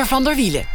Pieter van der Wielen.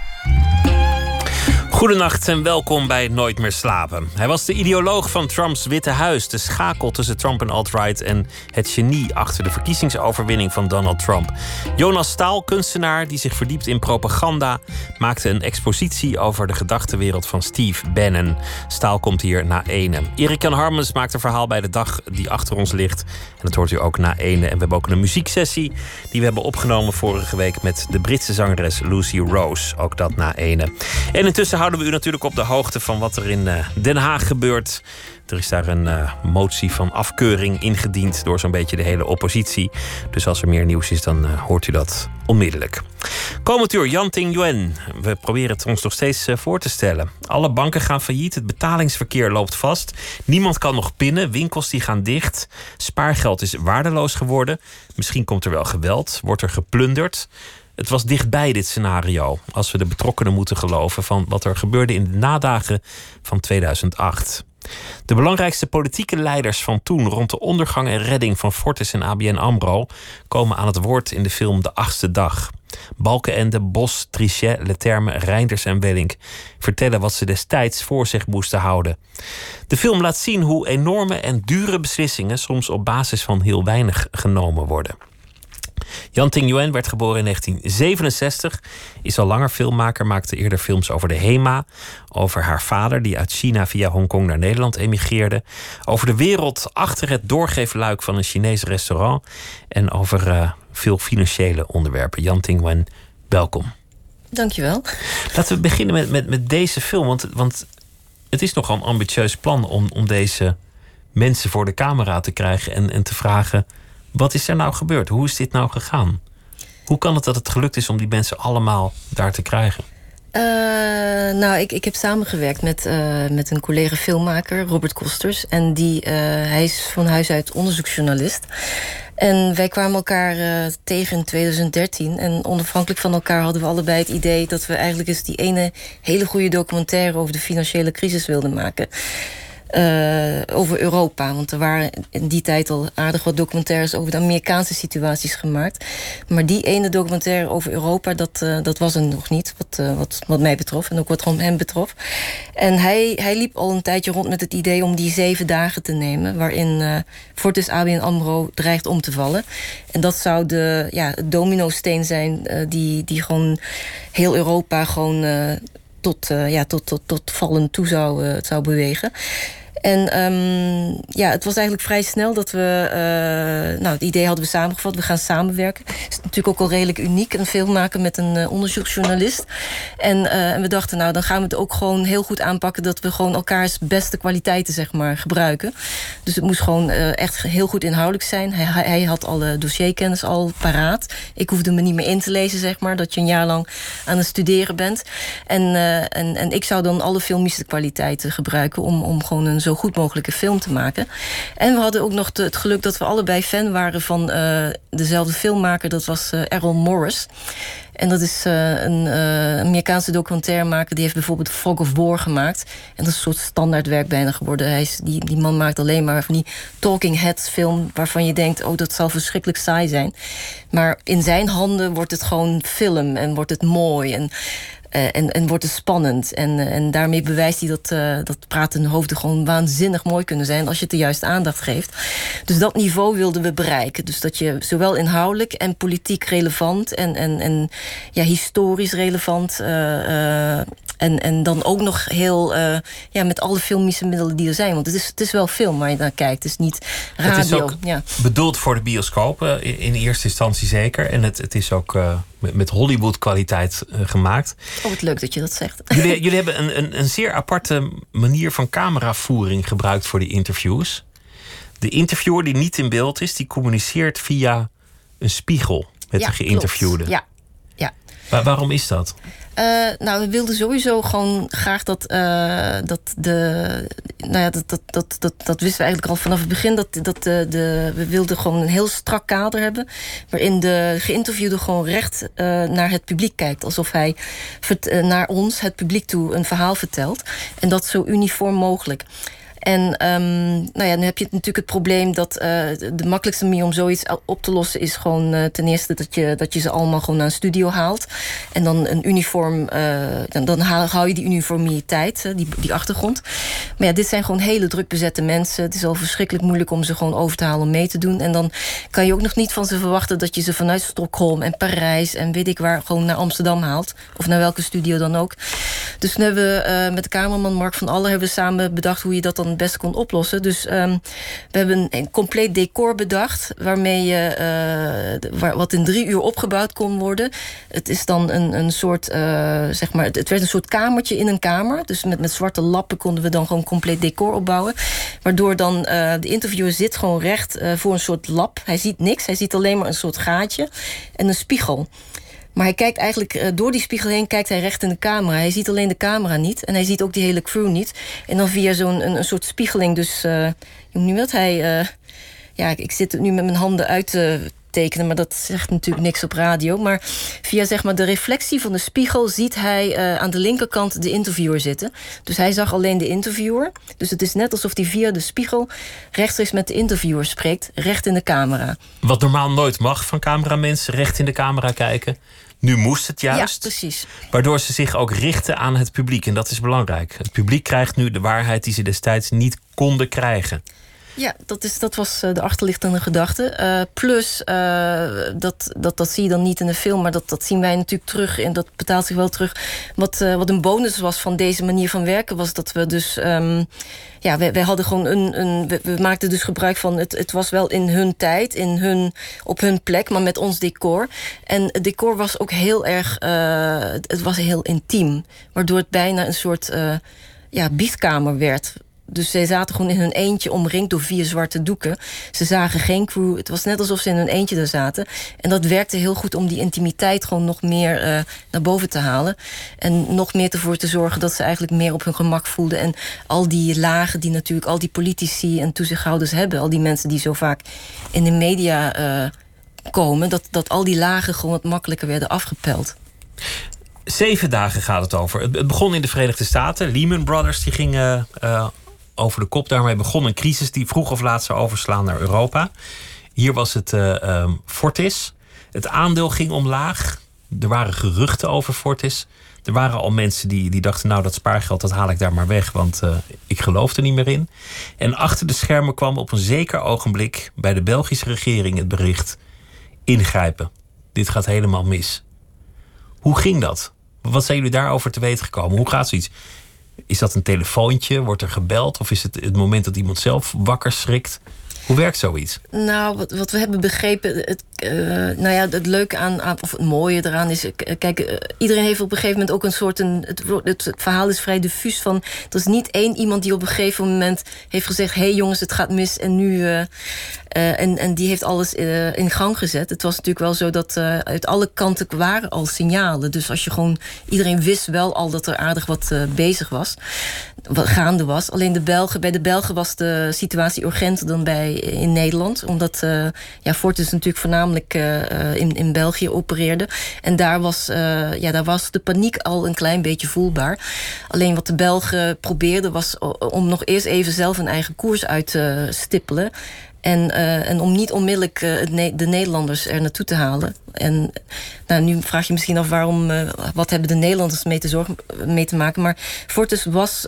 Goedenacht en welkom bij Nooit meer slapen. Hij was de ideoloog van Trumps Witte Huis, de schakel tussen Trump en alt-right en het genie achter de verkiezingsoverwinning van Donald Trump. Jonas Staal, kunstenaar die zich verdiept in propaganda, maakte een expositie over de gedachtenwereld van Steve Bannon. Staal komt hier na ene. Erik-Jan Harmens maakt een verhaal bij de dag die achter ons ligt. En dat hoort u ook na ene. En we hebben ook een muzieksessie die we hebben opgenomen vorige week met de Britse zangeres Lucy Rose. Ook dat na ene. En intussen houden we u natuurlijk op de hoogte van wat er in Den Haag gebeurt. Er is daar een motie van afkeuring ingediend door zo'n beetje de hele oppositie. Dus als er meer nieuws is, dan hoort u dat onmiddellijk. Komend uur, Yan Ting-yuen. We proberen het ons nog steeds voor te stellen. Alle banken gaan failliet, het betalingsverkeer loopt vast. Niemand kan nog pinnen, winkels die gaan dicht. Spaargeld is waardeloos geworden. Misschien komt er wel geweld, wordt er geplunderd. Het was dichtbij dit scenario, als we de betrokkenen moeten geloven van wat er gebeurde in de nadagen van 2008. De belangrijkste politieke leiders van toen rond de ondergang en redding van Fortis en ABN AMRO komen aan het woord in de film De Achtste Dag. Balkenende, Bos, Trichet, Leterme, Reinders en Wellink vertellen wat ze destijds voor zich moesten houden. De film laat zien hoe enorme en dure beslissingen soms op basis van heel weinig genomen worden. Yan Ting-yuen werd geboren in 1967, is al langer filmmaker, maakte eerder films over de HEMA, over haar vader die uit China via Hongkong naar Nederland emigreerde, over de wereld achter het doorgeefluik van een Chinees restaurant en over veel financiële onderwerpen. Yan Ting-yuen, welkom. Dankjewel. Laten we beginnen met deze film, want het is nogal een ambitieus plan om deze mensen voor de camera te krijgen en te vragen: wat is er nou gebeurd? Hoe is dit nou gegaan? Hoe kan het dat het gelukt is om die mensen allemaal daar te krijgen? Ik heb samengewerkt met een collega filmmaker, Robert Kosters. En hij is van huis uit onderzoeksjournalist. En wij kwamen elkaar tegen in 2013. En onafhankelijk van elkaar hadden we allebei het idee dat we eigenlijk eens die ene hele goede documentaire over de financiële crisis wilden maken. Over Europa. Want er waren in die tijd al aardig wat documentaires over de Amerikaanse situaties gemaakt. Maar die ene documentaire over Europa, dat was er nog niet. Wat mij betrof en ook wat hem betrof. En hij liep al een tijdje rond met het idee om die 7 dagen te nemen, waarin Fortis ABN AMRO dreigt om te vallen. En dat zou de dominosteen zijn die gewoon heel Europa gewoon tot vallen toe zou bewegen. En het was eigenlijk vrij snel dat we het idee hadden we samengevat. We gaan samenwerken. Het is natuurlijk ook al redelijk uniek, een film maken met een onderzoeksjournalist. En we dachten, dan gaan we het ook gewoon heel goed aanpakken, dat we gewoon elkaars beste kwaliteiten, zeg maar, gebruiken. Dus het moest gewoon echt heel goed inhoudelijk zijn. Hij had alle dossierkennis al paraat. Ik hoefde me niet meer in te lezen, zeg maar, dat je een jaar lang aan het studeren bent. En ik zou dan alle filmische kwaliteiten gebruiken om gewoon een zo goed mogelijke film te maken. En we hadden ook nog het geluk dat we allebei fan waren van dezelfde filmmaker. Dat was Errol Morris. En dat is een Amerikaanse documentairemaker. Die heeft bijvoorbeeld Fog of War gemaakt. En dat is een soort standaardwerk bijna geworden. Die man maakt alleen maar van die talking heads film, waarvan je denkt, dat zal verschrikkelijk saai zijn. Maar in zijn handen wordt het gewoon film en wordt het mooi en wordt het spannend. En daarmee bewijst hij dat pratende hoofden gewoon waanzinnig mooi kunnen zijn als je het de juiste aandacht geeft. Dus dat niveau wilden we bereiken. Dus dat je zowel inhoudelijk en politiek relevant en historisch relevant en dan ook nog heel met alle filmische middelen die er zijn. Want het is wel film waar je naar kijkt. Het is niet radio. Het is ook bedoeld voor de bioscoop in eerste instantie zeker. En het is ook met Hollywood kwaliteit gemaakt. Wat leuk dat je dat zegt. Jullie hebben een zeer aparte manier van cameravoering gebruikt voor die interviews. De interviewer die niet in beeld is, die communiceert via een spiegel met de geïnterviewde. Ja. Waarom is dat? We wilden sowieso gewoon graag dat wisten we eigenlijk al vanaf het begin. We wilden gewoon een heel strak kader hebben, waarin de geïnterviewde gewoon recht naar het publiek kijkt. Alsof hij naar ons, het publiek toe, een verhaal vertelt. En dat zo uniform mogelijk. En nu heb je natuurlijk het probleem dat de makkelijkste manier om zoiets op te lossen is gewoon ten eerste dat je ze allemaal gewoon naar een studio haalt. En dan een uniform, dan hou je die uniformiteit, die achtergrond. Maar ja, dit zijn gewoon hele druk bezette mensen. Het is al verschrikkelijk moeilijk om ze gewoon over te halen om mee te doen. En dan kan je ook nog niet van ze verwachten dat je ze vanuit Stockholm en Parijs en weet ik waar gewoon naar Amsterdam haalt. Of naar welke studio dan ook. Dus toen hebben we met de cameraman Mark van Aller hebben we samen bedacht hoe je dat dan het beste kon oplossen. Dus we hebben een compleet decor bedacht waarmee je wat in 3 uur opgebouwd kon worden. Het is dan een soort, zeg maar, het werd een soort kamertje in een kamer. Dus met zwarte lappen konden we dan gewoon compleet decor opbouwen. Waardoor dan de interviewer zit gewoon recht voor een soort lab. Hij ziet niks, hij ziet alleen maar een soort gaatje en een spiegel. Maar hij kijkt eigenlijk door die spiegel heen, kijkt hij recht in de camera. Hij ziet alleen de camera niet en hij ziet ook die hele crew niet. En dan via zo'n een soort spiegeling, dus hoe noem je dat? Ik zit het nu met mijn handen uit te tekenen, maar dat zegt natuurlijk niks op radio. Maar via zeg maar de reflectie van de spiegel ziet hij aan de linkerkant de interviewer zitten. Dus hij zag alleen de interviewer. Dus het is net alsof hij via de spiegel rechtstreeks met de interviewer spreekt, recht in de camera. Wat normaal nooit mag van cameramensen, recht in de camera kijken. Nu moest het juist. Ja, precies. Waardoor ze zich ook richten aan het publiek. En dat is belangrijk. Het publiek krijgt nu de waarheid die ze destijds niet konden krijgen. Ja, dat was de achterliggende gedachte. Plus, dat zie je dan niet in de film, maar dat zien wij natuurlijk terug. En dat betaalt zich wel terug. Wat een bonus was van deze manier van werken, was dat we dus... wij hadden gewoon we maakten dus gebruik van... Het was wel in hun tijd, op hun plek, maar met ons decor. En het decor was ook heel erg... het was heel intiem. Waardoor het bijna een soort biedkamer werd. Dus zij zaten gewoon in hun eentje omringd door 4 zwarte doeken. Ze zagen geen crew. Het was net alsof ze in hun eentje daar zaten. En dat werkte heel goed om die intimiteit gewoon nog meer naar boven te halen. En nog meer ervoor te zorgen dat ze eigenlijk meer op hun gemak voelden. En al die lagen die natuurlijk al die politici en toezichthouders hebben. Al die mensen die zo vaak in de media komen. Dat al die lagen gewoon wat makkelijker werden afgepeld. 7 dagen gaat het over. Het begon in de Verenigde Staten. Lehman Brothers die gingen over de kop. Daarmee begon een crisis die vroeg of laat zou overslaan naar Europa. Hier was het Fortis. Het aandeel ging omlaag. Er waren geruchten over Fortis. Er waren al mensen die dachten... nou, dat spaargeld dat haal ik daar maar weg... want ik geloof er niet meer in. En achter de schermen kwam op een zeker ogenblik... bij de Belgische regering het bericht... ingrijpen. Dit gaat helemaal mis. Hoe ging dat? Wat zijn jullie daarover te weten gekomen? Hoe gaat zoiets? Is dat een telefoontje? Wordt er gebeld? Of is het moment dat iemand zelf wakker schrikt? Hoe werkt zoiets? Nou, wat we hebben begrepen... het leuke aan, of het mooie eraan is... Kijk, iedereen heeft op een gegeven moment ook een soort... Het verhaal is vrij diffuus van... Er is niet één iemand die op een gegeven moment heeft gezegd... hé jongens, het gaat mis en nu... En die heeft alles in gang gezet. Het was natuurlijk wel zo dat uit alle kanten waren al signalen. Dus als je gewoon... Iedereen wist wel al dat er aardig wat bezig was. Wat gaande was. Alleen bij de Belgen was de situatie urgenter dan in Nederland. Omdat Fortis natuurlijk voornamelijk in België opereerde. En daar was de paniek al een klein beetje voelbaar. Alleen wat de Belgen probeerden was om nog eerst even zelf een eigen koers uit te stippelen. En om niet onmiddellijk de Nederlanders er naartoe te halen. En nu vraag je misschien af waarom... wat hebben de Nederlanders mee te maken? Maar Fortis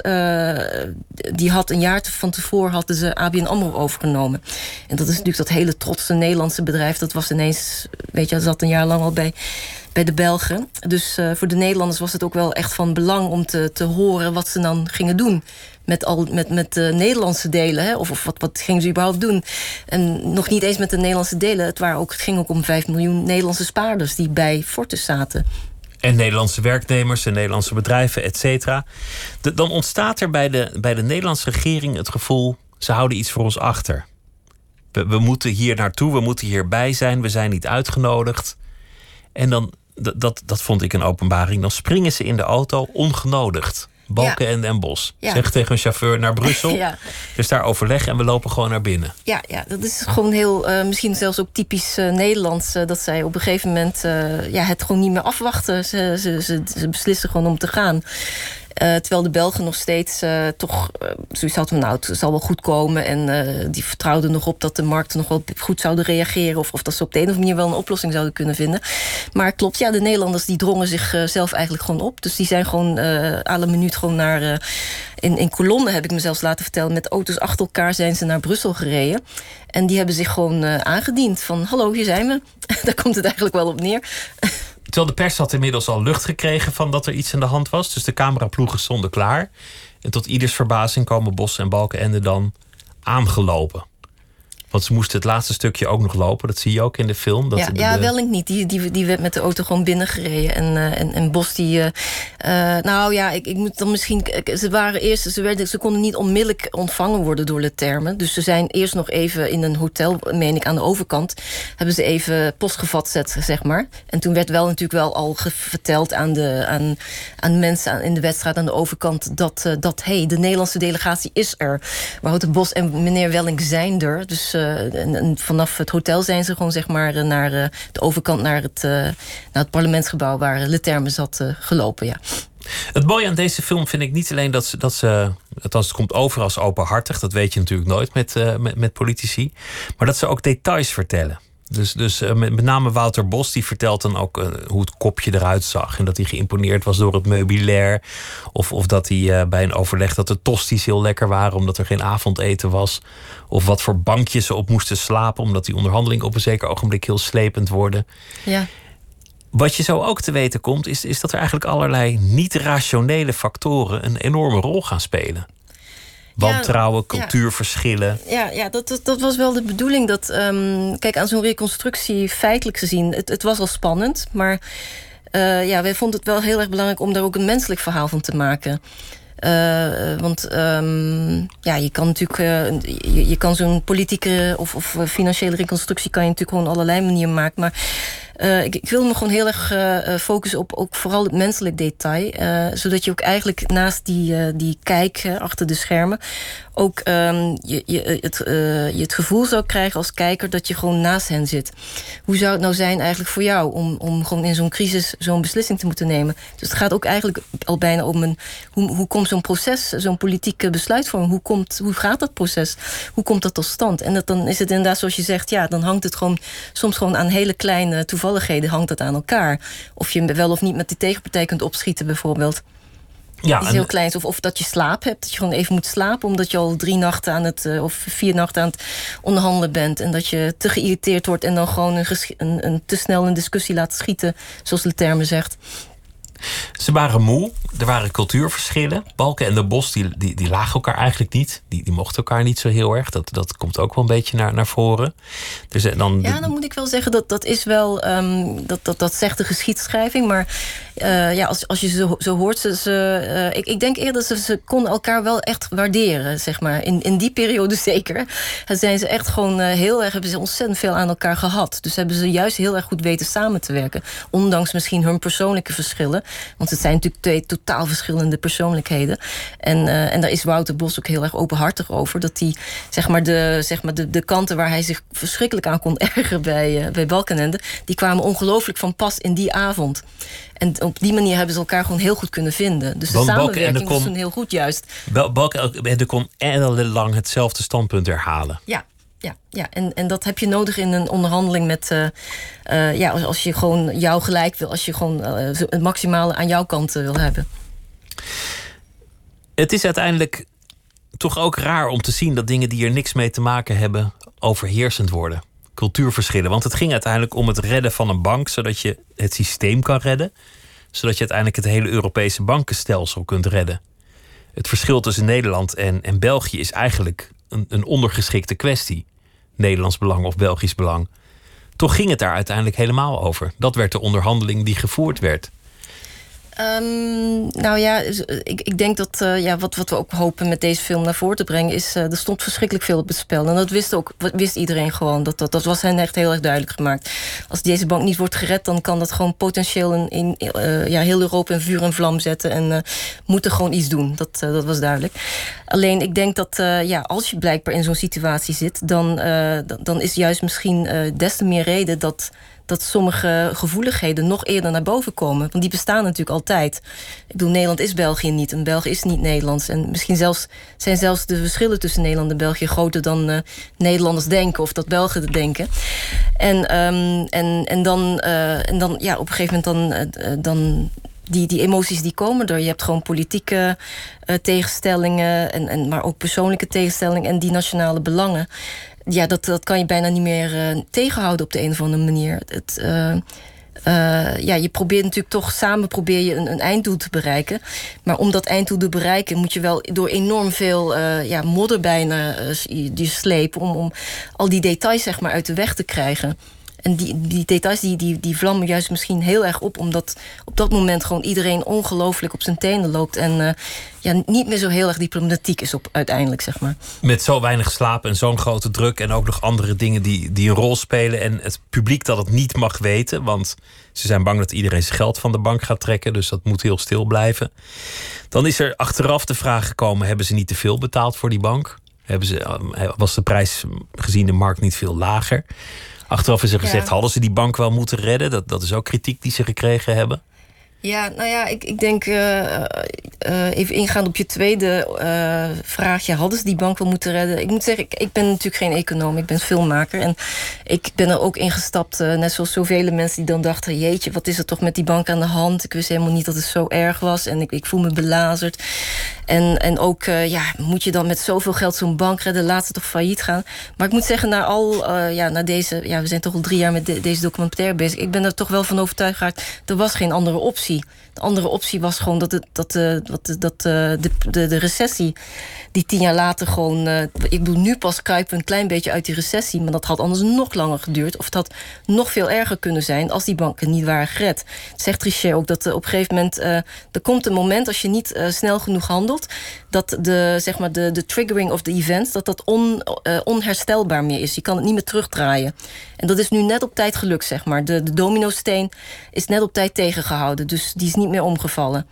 die had een jaar van tevoren... hadden ze ABN AMRO overgenomen. En dat is natuurlijk dat hele trotse Nederlandse bedrijf. Dat was ineens... Weet je, dat zat een jaar lang al bij de Belgen. Dus voor de Nederlanders was het ook wel echt van belang... om te horen wat ze dan gingen doen... Met de Nederlandse delen. Hè? Of wat gingen ze überhaupt doen? En nog niet eens met de Nederlandse delen. Het ging ook om 5 miljoen Nederlandse spaarders... die bij Fortis zaten. En Nederlandse werknemers en Nederlandse bedrijven, et cetera. Dan ontstaat er bij de Nederlandse regering het gevoel... ze houden iets voor ons achter. We moeten hier naartoe, we moeten hierbij zijn. We zijn niet uitgenodigd. En dan, dat vond ik een openbaring... dan springen ze in de auto ongenodigd. Balken en Bos. Ja. Zeg tegen een chauffeur naar Brussel. Ja. Dus daar overleg en we lopen gewoon naar binnen. Ja, dat is gewoon heel, misschien zelfs ook typisch Nederlands... dat zij op een gegeven moment het gewoon niet meer afwachten. Ze beslissen gewoon om te gaan. Terwijl de Belgen nog steeds toch zoiets hadden van... nou, het zal wel goed komen. En die vertrouwden nog op dat de markten nog wel goed zouden reageren... of dat ze op de een of andere manier wel een oplossing zouden kunnen vinden. Maar klopt, ja, de Nederlanders die drongen zichzelf eigenlijk gewoon op. Dus die zijn gewoon à la minuut gewoon naar... In kolonnen, heb ik mezelf laten vertellen... met auto's achter elkaar zijn ze naar Brussel gereden. En die hebben zich gewoon aangediend van... hallo, hier zijn we. Daar komt het eigenlijk wel op neer. Terwijl de pers had inmiddels al lucht gekregen van dat er iets aan de hand was. Dus de cameraploegen stonden klaar. En tot ieders verbazing komen Bos en Balkenende dan aangelopen. Want ze moesten het laatste stukje ook nog lopen. Dat zie je ook in de film. Dat Wellink niet. Die werd met de auto gewoon binnengereden. En Bos die... nou ja, ik moet dan misschien... Ze konden niet onmiddellijk ontvangen worden door Leterme. Dus ze zijn eerst nog even in een hotel, meen ik, aan de overkant... hebben ze even postgevat zeg maar. En toen werd wel natuurlijk wel al verteld aan mensen in de wedstrijd aan de overkant... dat de Nederlandse delegatie is er. Wouter Bos en meneer Wellink zijn er. Dus... En vanaf het hotel zijn ze gewoon zeg maar naar de overkant naar het parlementsgebouw waar Leterme zat gelopen. Ja. Het mooie aan deze film vind ik niet alleen dat ze althans het komt over als openhartig, dat weet je natuurlijk nooit met politici, maar dat ze ook details vertellen. Dus met name Wouter Bos, die vertelt dan ook hoe het kopje eruit zag. En dat hij geïmponeerd was door het meubilair. Of dat hij bij een overleg dat de tosties heel lekker waren... omdat er geen avondeten was. Of wat voor bankjes ze op moesten slapen... omdat die onderhandelingen op een zeker ogenblik heel slepend worden. Ja. Wat je zo ook te weten komt... is dat er eigenlijk allerlei niet-rationele factoren... een enorme rol gaan spelen. Wantrouwen, cultuurverschillen. Ja, dat was wel de bedoeling. Dat, kijk, aan zo'n reconstructie feitelijk gezien... Het was al spannend, maar wij vonden het wel heel erg belangrijk... om daar ook een menselijk verhaal van te maken. Want je kan natuurlijk... je kan zo'n politieke of financiële reconstructie... kan je natuurlijk gewoon op allerlei manieren maken. Maar ik wil me gewoon heel erg focussen op ook vooral het menselijk detail. Zodat je ook eigenlijk naast die kijk achter de schermen... ook je het gevoel zou krijgen als kijker... dat je gewoon naast hen zit. Hoe zou het nou zijn eigenlijk voor jou... om gewoon in zo'n crisis zo'n beslissing te moeten nemen? Dus het gaat ook eigenlijk al bijna om hoe komt zo'n proces, zo'n politieke besluitvorming... hoe gaat dat proces? Hoe komt dat tot stand? En dan is het inderdaad zoals je zegt... ja, dan hangt het gewoon soms gewoon aan hele kleine toevalligheden... hangt het aan elkaar. Of je wel of niet met de tegenpartij kunt opschieten bijvoorbeeld. Ja, iets heel kleins. Of dat je slaap hebt. Dat je gewoon even moet slapen. Omdat je al 3 nachten of 4 nachten aan het onderhandelen bent. En dat je te geïrriteerd wordt. En dan gewoon een te snel een discussie laat schieten. Zoals Leterme zegt. Ze waren moe. Er waren cultuurverschillen. Balken en de Bos die lagen elkaar eigenlijk niet. Die mochten elkaar niet zo heel erg. Dat komt ook wel een beetje naar voren. Dus dan moet ik wel zeggen dat is wel... dat zegt de geschiedschrijving. Maar als je zo hoort... ik denk eerder dat ze konden elkaar wel echt waarderen. Zeg maar. In die periode zeker. Zijn ze echt gewoon hebben ze ontzettend veel aan elkaar gehad. Dus hebben ze juist heel erg goed weten samen te werken. Ondanks misschien hun persoonlijke verschillen. Want het zijn natuurlijk 2 totaal verschillende persoonlijkheden. En daar is Wouter Bos ook heel erg openhartig over. Dat hij de kanten waar hij zich verschrikkelijk aan kon ergeren bij Balkenende... die kwamen ongelooflijk van pas in die avond. En op die manier hebben ze elkaar gewoon heel goed kunnen vinden. Dus de samenwerking was toen heel goed juist. Balkenende kon ellenlang hetzelfde standpunt herhalen. Ja, en dat heb je nodig in een onderhandeling met... als je gewoon jou gelijk wil... als je gewoon het maximale aan jouw kant wil hebben. Het is uiteindelijk toch ook raar om te zien... dat dingen die er niks mee te maken hebben... overheersend worden. Cultuurverschillen. Want het ging uiteindelijk om het redden van een bank... zodat je het systeem kan redden. Zodat je uiteindelijk het hele Europese bankenstelsel kunt redden. Het verschil tussen Nederland en België is eigenlijk een ondergeschikte kwestie. Nederlands belang of Belgisch belang. Toch ging het daar uiteindelijk helemaal over. Dat werd de onderhandeling die gevoerd werd. Ik denk dat wat we ook hopen met deze film naar voren te brengen... is er stond verschrikkelijk veel op het spel. En dat wist iedereen gewoon. Dat was hen echt heel erg duidelijk gemaakt. Als deze bank niet wordt gered... dan kan dat gewoon potentieel heel Europa in vuur en vlam zetten. En moeten gewoon iets doen. Dat was duidelijk. Alleen ik denk dat als je blijkbaar in zo'n situatie zit... dan is juist misschien des te meer reden dat dat sommige gevoeligheden nog eerder naar boven komen. Want die bestaan natuurlijk altijd. Ik bedoel, Nederland is België niet en België is niet Nederlands. En misschien zijn zelfs de verschillen tussen Nederland en België groter dan Nederlanders denken of dat Belgen denken. En dan ja, op een gegeven moment dan die emoties die komen er. Je hebt gewoon politieke tegenstellingen, maar ook persoonlijke tegenstellingen en die nationale belangen. Ja, dat kan je bijna niet meer tegenhouden op de een of andere manier. Je probeert natuurlijk toch samen een einddoel te bereiken. Maar om dat einddoel te bereiken moet je wel door enorm veel modder bijna die slepen om al die details zeg maar uit de weg te krijgen. En die details die vlammen juist misschien heel erg op, omdat op dat moment gewoon iedereen ongelooflijk op zijn tenen loopt en niet meer zo heel erg diplomatiek is uiteindelijk, zeg maar. Met zo weinig slaap en zo'n grote druk en ook nog andere dingen die een rol spelen en het publiek dat het niet mag weten, want ze zijn bang dat iedereen zijn geld van de bank gaat trekken, dus dat moet heel stil blijven. Dan is er achteraf de vraag gekomen, hebben ze niet te veel betaald voor die bank? Was de prijs gezien de markt niet veel lager? Achteraf is er gezegd, hadden ze die bank wel moeten redden? Dat is ook kritiek die ze gekregen hebben. Ja, nou ja, ik denk even ingaan op je tweede vraagje. Hadden ze die bank wel moeten redden? Ik moet zeggen, ik ben natuurlijk geen econoom. Ik ben filmmaker. En ik ben er ook ingestapt, net zoals zoveel mensen die dan dachten, jeetje, wat is er toch met die bank aan de hand? Ik wist helemaal niet dat het zo erg was. En ik voel me belazerd. En ook, moet je dan met zoveel geld zo'n bank redden? Laat ze toch failliet gaan? Maar ik moet zeggen, na deze, we zijn toch al 3 jaar met deze documentaire bezig. Ik ben er toch wel van overtuigd geraakt, er was geen andere optie. De andere optie was gewoon dat de recessie, die 10 jaar later gewoon, ik bedoel, nu pas kruipen we een klein beetje uit die recessie, maar dat had anders nog langer geduurd. Of het had nog veel erger kunnen zijn als die banken niet waren gered. Zegt Trichet ook dat op een gegeven moment, er komt een moment als je niet snel genoeg handelt, dat de triggering of the events, dat onherstelbaar meer is. Je kan het niet meer terugdraaien. En dat is nu net op tijd gelukt, zeg maar. De dominosteen is net op tijd tegengehouden. Dus die is niet meer omgevallen.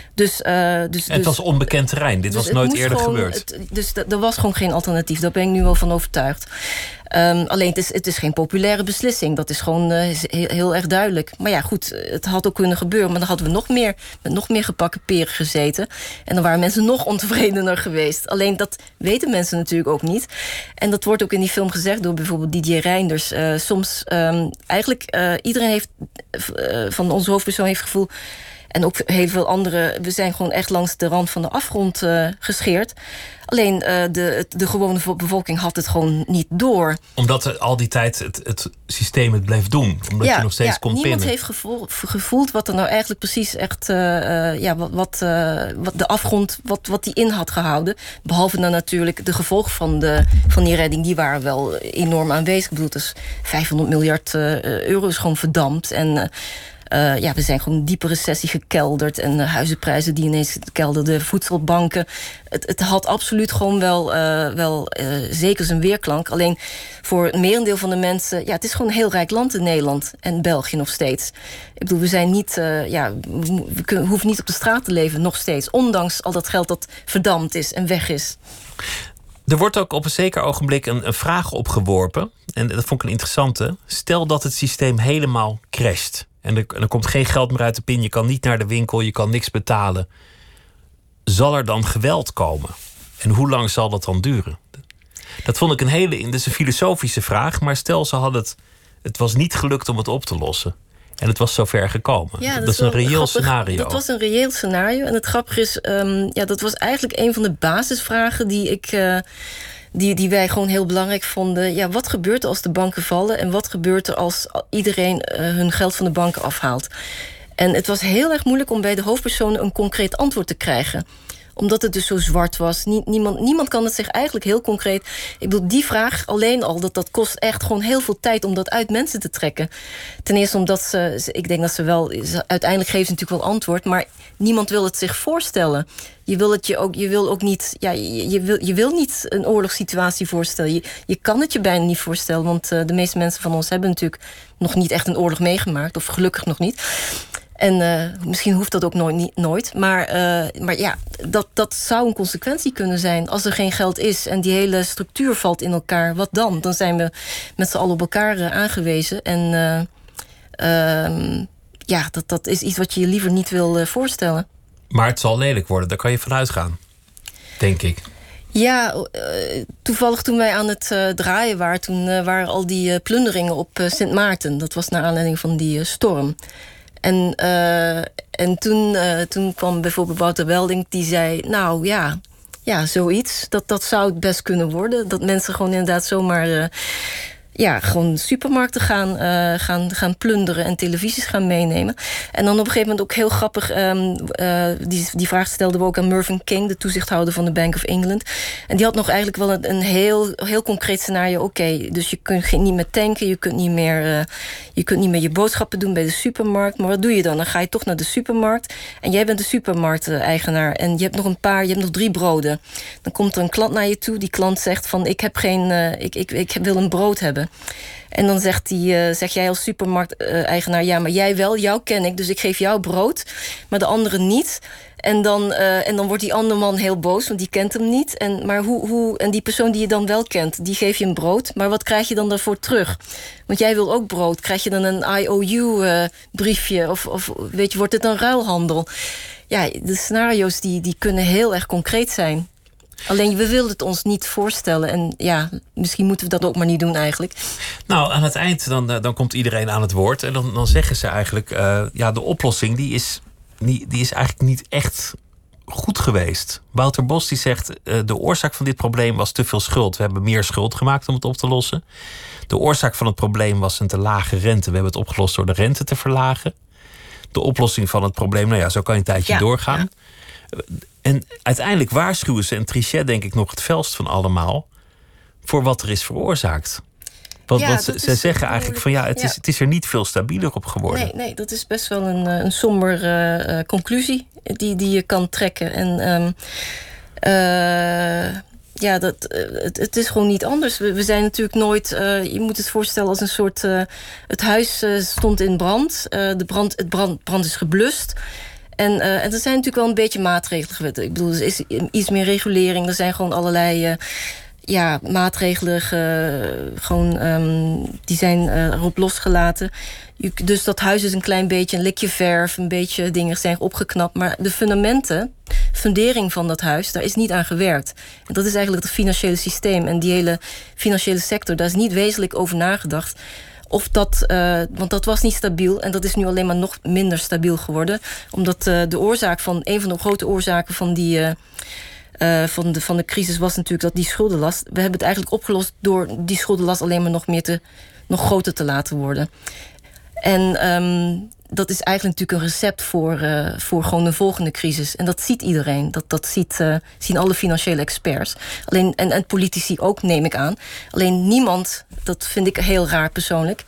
Het was onbekend terrein. Dit was nooit eerder gebeurd. Er was gewoon geen alternatief. Daar ben ik nu wel van overtuigd. Alleen het is geen populaire beslissing. Dat is gewoon heel erg duidelijk. Maar ja, goed, het had ook kunnen gebeuren. Maar dan hadden we met nog meer gebakken peren gezeten. En dan waren mensen nog ontevredener geweest. Alleen dat weten mensen natuurlijk ook niet. En dat wordt ook in die film gezegd door bijvoorbeeld Didier Reinders. Soms iedereen heeft van onze hoofdpersoon heeft het gevoel, en ook heel veel anderen, we zijn gewoon echt langs de rand van de afgrond gescheerd. Alleen de gewone bevolking had het gewoon niet door. Omdat al die tijd het systeem het bleef doen. Omdat je nog steeds kon pinnen. Niemand heeft gevoeld wat er nou eigenlijk precies echt, wat de afgrond, wat die in had gehouden. Behalve dan natuurlijk de gevolgen van die redding, die waren wel enorm aanwezig. Ik bedoel, dus 500 miljard euro is gewoon verdampt. En we zijn gewoon een diepe recessie gekelderd. En huizenprijzen die ineens kelderden. Voedselbanken. Het had absoluut gewoon wel zeker zijn weerklank. Alleen voor het merendeel van de mensen, het is gewoon een heel rijk land in Nederland. En België nog steeds. Ik bedoel, we zijn niet, we hoeven niet op de straat te leven, nog steeds. Ondanks al dat geld dat verdampt is en weg is. Er wordt ook op een zeker ogenblik een vraag opgeworpen. En dat vond ik een interessante. Stel dat het systeem helemaal crasht. En er komt geen geld meer uit de pin. Je kan niet naar de winkel, je kan niks betalen. Zal er dan geweld komen? En hoe lang zal dat dan duren? Dat vond ik dat is een filosofische vraag. Maar stel, het was niet gelukt om het op te lossen. En het was zover gekomen. Ja, dat is een reëel scenario. Dat was een reëel scenario. En het grappige is, dat was eigenlijk een van de basisvragen die wij gewoon heel belangrijk vonden. Ja, wat gebeurt er als de banken vallen? En wat gebeurt er als iedereen hun geld van de banken afhaalt? En het was heel erg moeilijk om bij de hoofdpersonen een concreet antwoord te krijgen. Omdat het dus zo zwart was. Niemand kan het zich eigenlijk heel concreet. Ik bedoel, die vraag alleen al, dat kost echt gewoon heel veel tijd om dat uit mensen te trekken. Ten eerste omdat ik denk dat uiteindelijk geven ze natuurlijk wel antwoord, maar niemand wil het zich voorstellen. Je wil niet een oorlogssituatie voorstellen. Je kan het je bijna niet voorstellen, want de meeste mensen van ons hebben natuurlijk nog niet echt een oorlog meegemaakt, of gelukkig nog niet. En misschien hoeft dat ook nooit. Maar dat zou een consequentie kunnen zijn. Als er geen geld is en die hele structuur valt in elkaar, wat dan? Dan zijn we met z'n allen op elkaar aangewezen. En dat is iets wat je liever niet wil voorstellen. Maar het zal lelijk worden, daar kan je vanuit gaan. Denk ik. Ja, toevallig toen wij aan het draaien waren... toen waren al die plunderingen op Sint Maarten. Dat was naar aanleiding van die storm. En toen kwam bijvoorbeeld Wouter Welding... die zei, nou ja, zoiets. Dat zou het best kunnen worden. Dat mensen gewoon inderdaad zomaar... gewoon supermarkten gaan plunderen en televisies gaan meenemen. En dan op een gegeven moment ook heel grappig... die vraag stelden we ook aan Mervyn King... de toezichthouder van de Bank of England. En die had nog eigenlijk wel een heel concreet scenario. Oké, dus je kunt niet meer tanken... je kunt niet meer je boodschappen doen bij de supermarkt. Maar wat doe je dan? Dan ga je toch naar de supermarkt... en jij bent de supermarkt-eigenaar... en je hebt nog 3 broden. Dan komt er een klant naar je toe. Die klant zegt van... ik wil een brood hebben. En dan zeg jij als supermarkt-eigenaar... ja, maar jij wel, jou ken ik, dus ik geef jou brood... maar de andere niet. En dan wordt die andere man heel boos, want die kent hem niet. En die persoon die je dan wel kent, die geef je een brood... maar wat krijg je dan daarvoor terug? Want jij wil ook brood. Krijg je dan een IOU-briefje? Of weet je, wordt het een ruilhandel? Ja, de scenario's die kunnen heel erg concreet zijn... Alleen, we wilden het ons niet voorstellen. En ja, misschien moeten we dat ook maar niet doen eigenlijk. Nou, aan het eind dan komt iedereen aan het woord. En dan zeggen ze eigenlijk... de oplossing die is eigenlijk niet echt goed geweest. Wouter Bos die zegt... de oorzaak van dit probleem was te veel schuld. We hebben meer schuld gemaakt om het op te lossen. De oorzaak van het probleem was een te lage rente. We hebben het opgelost door de rente te verlagen. De oplossing van het probleem... zo kan je een tijdje doorgaan. Ja. En uiteindelijk waarschuwen ze, en Trichet denk ik nog het felst van allemaal... voor wat er is veroorzaakt. Want ze zeggen eigenlijk van het is er niet veel stabieler op geworden. Nee, dat is best wel een somber conclusie die je kan trekken. En het is gewoon niet anders. We zijn natuurlijk nooit... je moet het voorstellen als een soort... het huis stond in brand. Het brand is geblust... En er zijn natuurlijk wel een beetje maatregelen geweest. Ik bedoel, er is iets meer regulering. Er zijn gewoon allerlei maatregelen die zijn erop losgelaten. Dus dat huis is een klein beetje een likje verf, een beetje dingen zijn opgeknapt. Maar de fundering van dat huis, daar is niet aan gewerkt. En dat is eigenlijk het financiële systeem. En die hele financiële sector, daar is niet wezenlijk over nagedacht... Of dat, want dat was niet stabiel en dat is nu alleen maar nog minder stabiel geworden. Omdat een van de grote oorzaken van de crisis was natuurlijk dat die schuldenlast... We hebben het eigenlijk opgelost door die schuldenlast alleen maar nog groter te laten worden. En dat is eigenlijk natuurlijk een recept voor gewoon een volgende crisis. En dat ziet iedereen. Dat zien alle financiële experts. Alleen, en politici ook, neem ik aan. Alleen niemand, dat vind ik heel raar persoonlijk...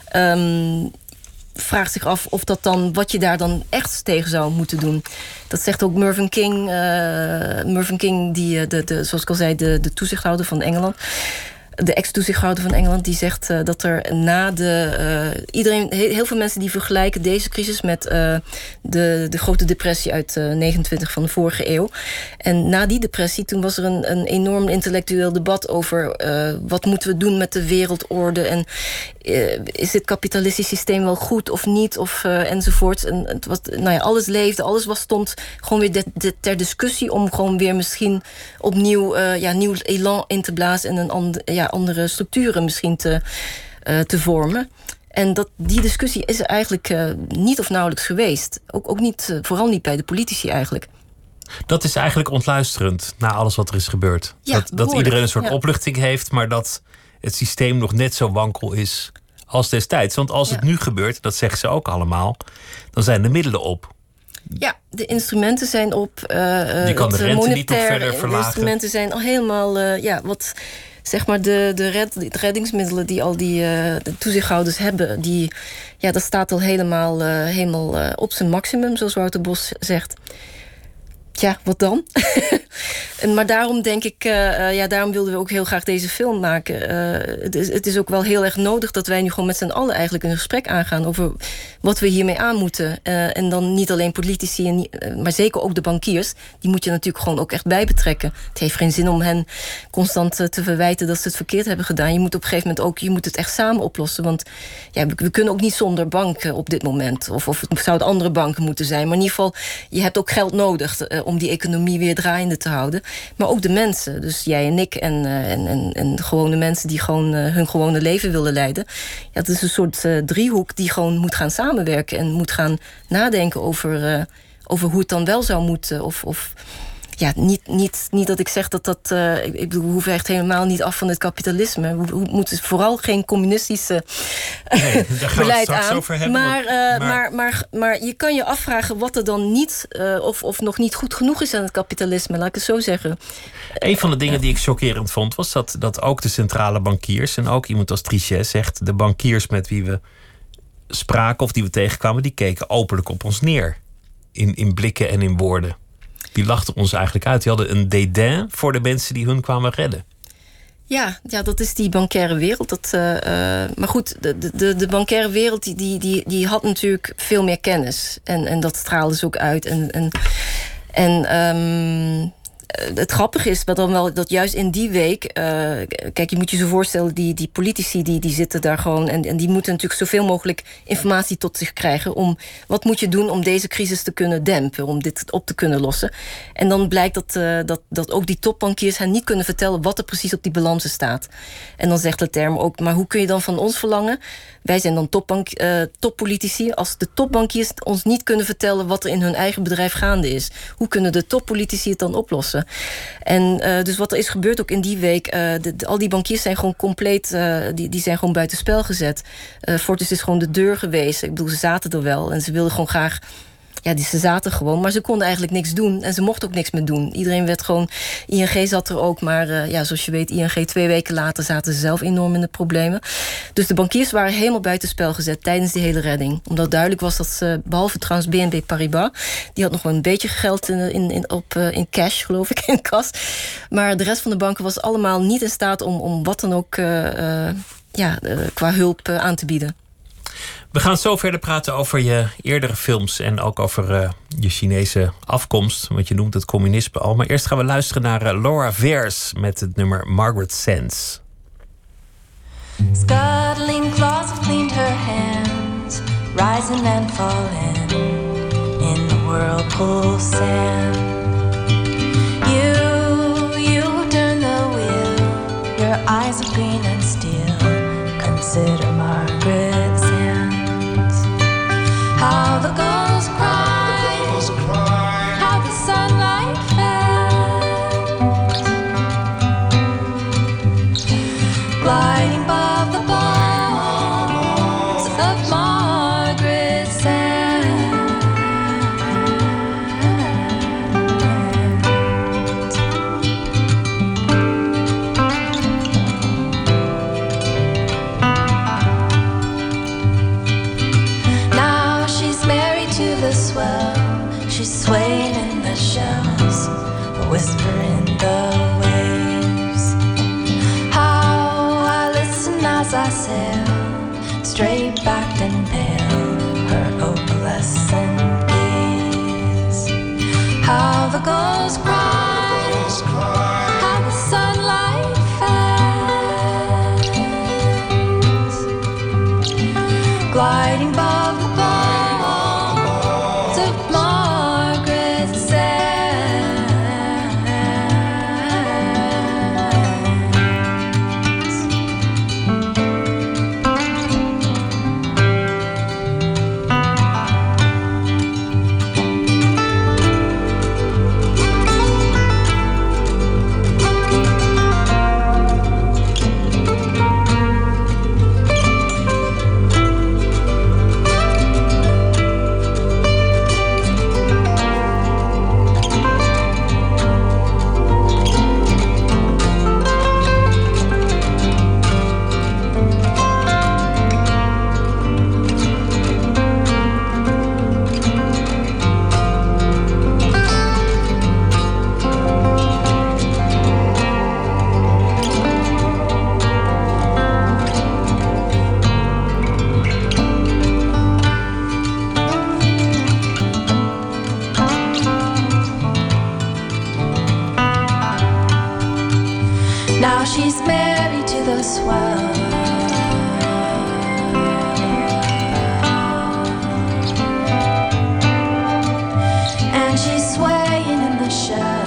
vraagt zich af of dat dan, wat je daar dan echt tegen zou moeten doen. Dat zegt ook Mervyn King. Mervyn King, zoals ik al zei, de toezichthouder van Engeland... De ex-toezichthouder van Engeland die zegt dat er na heel veel mensen die vergelijken deze crisis met de grote depressie uit 29 van de vorige eeuw. En na die depressie, toen was er een enorm intellectueel debat over wat moeten we doen met de wereldorde en is dit kapitalistisch systeem wel goed of niet of enzovoort. En het was, alles leefde, alles stond gewoon weer ter discussie om gewoon weer misschien opnieuw nieuw elan in te blazen en andere structuren misschien te vormen. En die discussie is er eigenlijk niet of nauwelijks geweest. Ook niet, vooral niet bij de politici eigenlijk. Dat is eigenlijk ontluisterend na alles wat er is gebeurd. Ja, dat iedereen een soort opluchting heeft, maar dat het systeem nog net zo wankel is als destijds. Want als het nu gebeurt, dat zeggen ze ook allemaal, dan zijn de middelen op. Ja, de instrumenten zijn op. Je kan de rente niet nog verder verlagen. De instrumenten zijn al helemaal... wat zeg maar de reddingsmiddelen die al de toezichthouders hebben... dat staat al helemaal op zijn maximum, zoals Wouter Bos zegt. ja, wat dan? Maar daarom denk ik, daarom wilden we ook heel graag deze film maken. Het is ook wel heel erg nodig dat wij nu gewoon met z'n allen eigenlijk een gesprek aangaan over wat we hiermee aan moeten. En dan niet alleen politici, maar zeker ook de bankiers. Die moet je natuurlijk gewoon ook echt bij betrekken. Het heeft geen zin om hen constant te verwijten dat ze het verkeerd hebben gedaan. Je moet op een gegeven moment ook, je moet het echt samen oplossen. Want ja, we kunnen ook niet zonder banken op dit moment. Of het zouden andere banken moeten zijn. Maar in ieder geval, je hebt ook geld nodig om die economie weer draaiende te houden. Maar ook de mensen, dus jij en ik en gewone mensen die gewoon hun gewone leven willen leiden. Ja, het is een soort driehoek die gewoon moet gaan samenwerken en moet gaan nadenken over hoe het dan wel zou moeten. Ja, niet dat ik zeg dat ik bedoel, we hoeven echt helemaal niet af van het kapitalisme. We moeten vooral geen communistische beleid aan. Over hebben, maar je kan je afvragen wat er dan niet of nog niet goed genoeg is aan het kapitalisme, laat ik het zo zeggen. Een van de dingen die ik chockerend vond was dat ook de centrale bankiers en ook iemand als Trichet zegt, de bankiers met wie we spraken of die we tegenkwamen, die keken openlijk op ons neer. In blikken en in woorden. Die lachten ons eigenlijk uit. Die hadden een dédain voor de mensen die hun kwamen redden. Ja, dat is die bankaire wereld. Maar goed, de bankaire wereld die had natuurlijk veel meer kennis. En dat straalde ze ook uit. Het grappige is dan wel dat juist in die week... kijk, je moet je zo voorstellen, die politici die zitten daar gewoon... en die moeten natuurlijk zoveel mogelijk informatie tot zich krijgen... om wat moet je doen om deze crisis te kunnen dempen... om dit op te kunnen lossen. En dan blijkt dat ook die topbankiers hen niet kunnen vertellen... wat er precies op die balansen staat. En dan zegt Leterme ook, maar hoe kun je dan van ons verlangen... Wij zijn dan toppolitici. Als de topbankiers ons niet kunnen vertellen... wat er in hun eigen bedrijf gaande is... hoe kunnen de toppolitici het dan oplossen? En dus wat er is gebeurd ook in die week... al die bankiers zijn gewoon compleet... die zijn gewoon buitenspel gezet. Fortis is gewoon de deur geweest. Ik bedoel, ze zaten er wel en ze wilden gewoon graag... Ja, ze zaten gewoon, maar ze konden eigenlijk niks doen. En ze mochten ook niks meer doen. Iedereen werd gewoon... ING zat er ook, maar zoals je weet... ING 2 weken later zaten ze zelf enorm in de problemen. Dus de bankiers waren helemaal buitenspel gezet... tijdens die hele redding. Omdat duidelijk was dat ze, behalve trouwens BNP Paribas... die had nog wel een beetje geld in cash, geloof ik, in kas. Maar de rest van de banken was allemaal niet in staat... om wat dan ook qua hulp aan te bieden. We gaan zo verder praten over je eerdere films... en ook over je Chinese afkomst. Want je noemt het communisme al. Maar eerst gaan we luisteren naar Laura Veirs... met het nummer Margaret Sands. Scuttling claws have cleaned her hands, rising and falling in the whirlpool sand. You turn the wheel, your eyes are green and steel. Consider Margaret Sands. How the gulls cry, how the sunlight fades, gliding above the bones of Margaret Sands. Now she's married to the swell, she's swaying in the shells, a whisper in the waves. How I listen as I sail, straight backed and pale, her opalescent gaze. How the gulls cry, how the sunlight fades, gliding above the bones of Margaret Sands. swell. And she's swaying in the shell.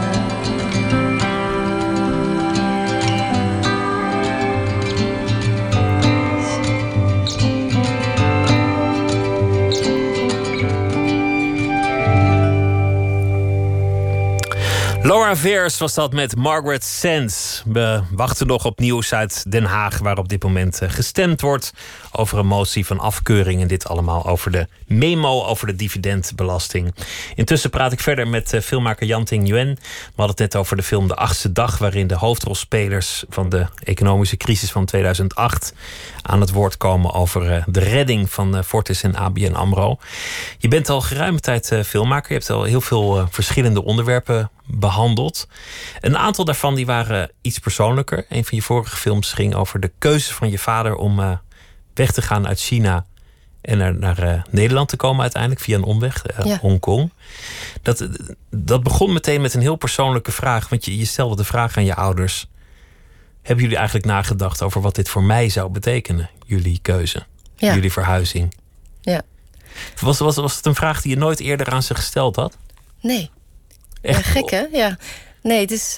Laura Veers was dat met Margaret Sands. We wachten nog op nieuws uit Den Haag, waar op dit moment gestemd wordt over een motie van afkeuring. En dit allemaal over de memo over de dividendbelasting. Intussen praat ik verder met filmmaker Yan Ting Yuen. We hadden het net over de film De Achtste Dag, waarin de hoofdrolspelers van de economische crisis van 2008 aan het woord komen over de redding van Fortis en ABN AMRO. Je bent al geruime tijd filmmaker. Je hebt al heel veel verschillende onderwerpen behandeld. Een aantal daarvan die waren iets persoonlijker. Een van je vorige films ging over de keuze van je vader om weg te gaan uit China en naar Nederland te komen uiteindelijk via een omweg, Hongkong. Dat begon meteen met een heel persoonlijke vraag, want je stelde de vraag aan je ouders: hebben jullie eigenlijk nagedacht over wat dit voor mij zou betekenen, jullie keuze, jullie verhuizing? Ja. Was het een vraag die je nooit eerder aan ze gesteld had? Nee. Echt? Gek, hè? Ja. Nee, het is...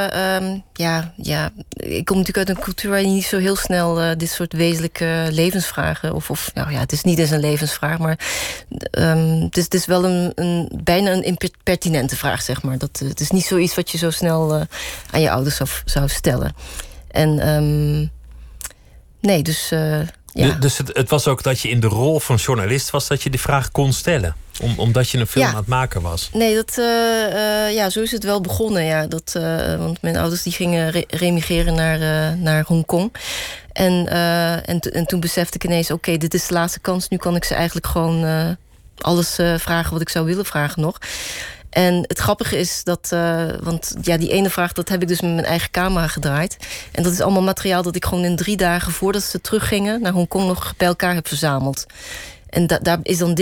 ik kom natuurlijk uit een cultuur waar je niet zo heel snel dit soort wezenlijke levensvragen... het is niet eens een levensvraag, maar het is wel bijna een impertinente vraag, zeg maar. Het is niet zoiets wat je zo snel aan je ouders zou stellen. En nee, dus... ja. Dus het was ook dat je in de rol van journalist was dat je de vraag kon stellen, omdat je een film aan het maken was. Nee, zo is het wel begonnen. Ja. Want mijn ouders die gingen remigreren naar Hongkong. En toen besefte ik ineens, oké, dit is de laatste kans. Nu kan ik ze eigenlijk gewoon alles vragen wat ik zou willen vragen nog. En het grappige is dat, die ene vraag, dat heb ik dus met mijn eigen camera gedraaid. En dat is allemaal materiaal dat ik gewoon in 3 dagen voordat ze teruggingen naar Hongkong nog bij elkaar heb verzameld. En daar is dan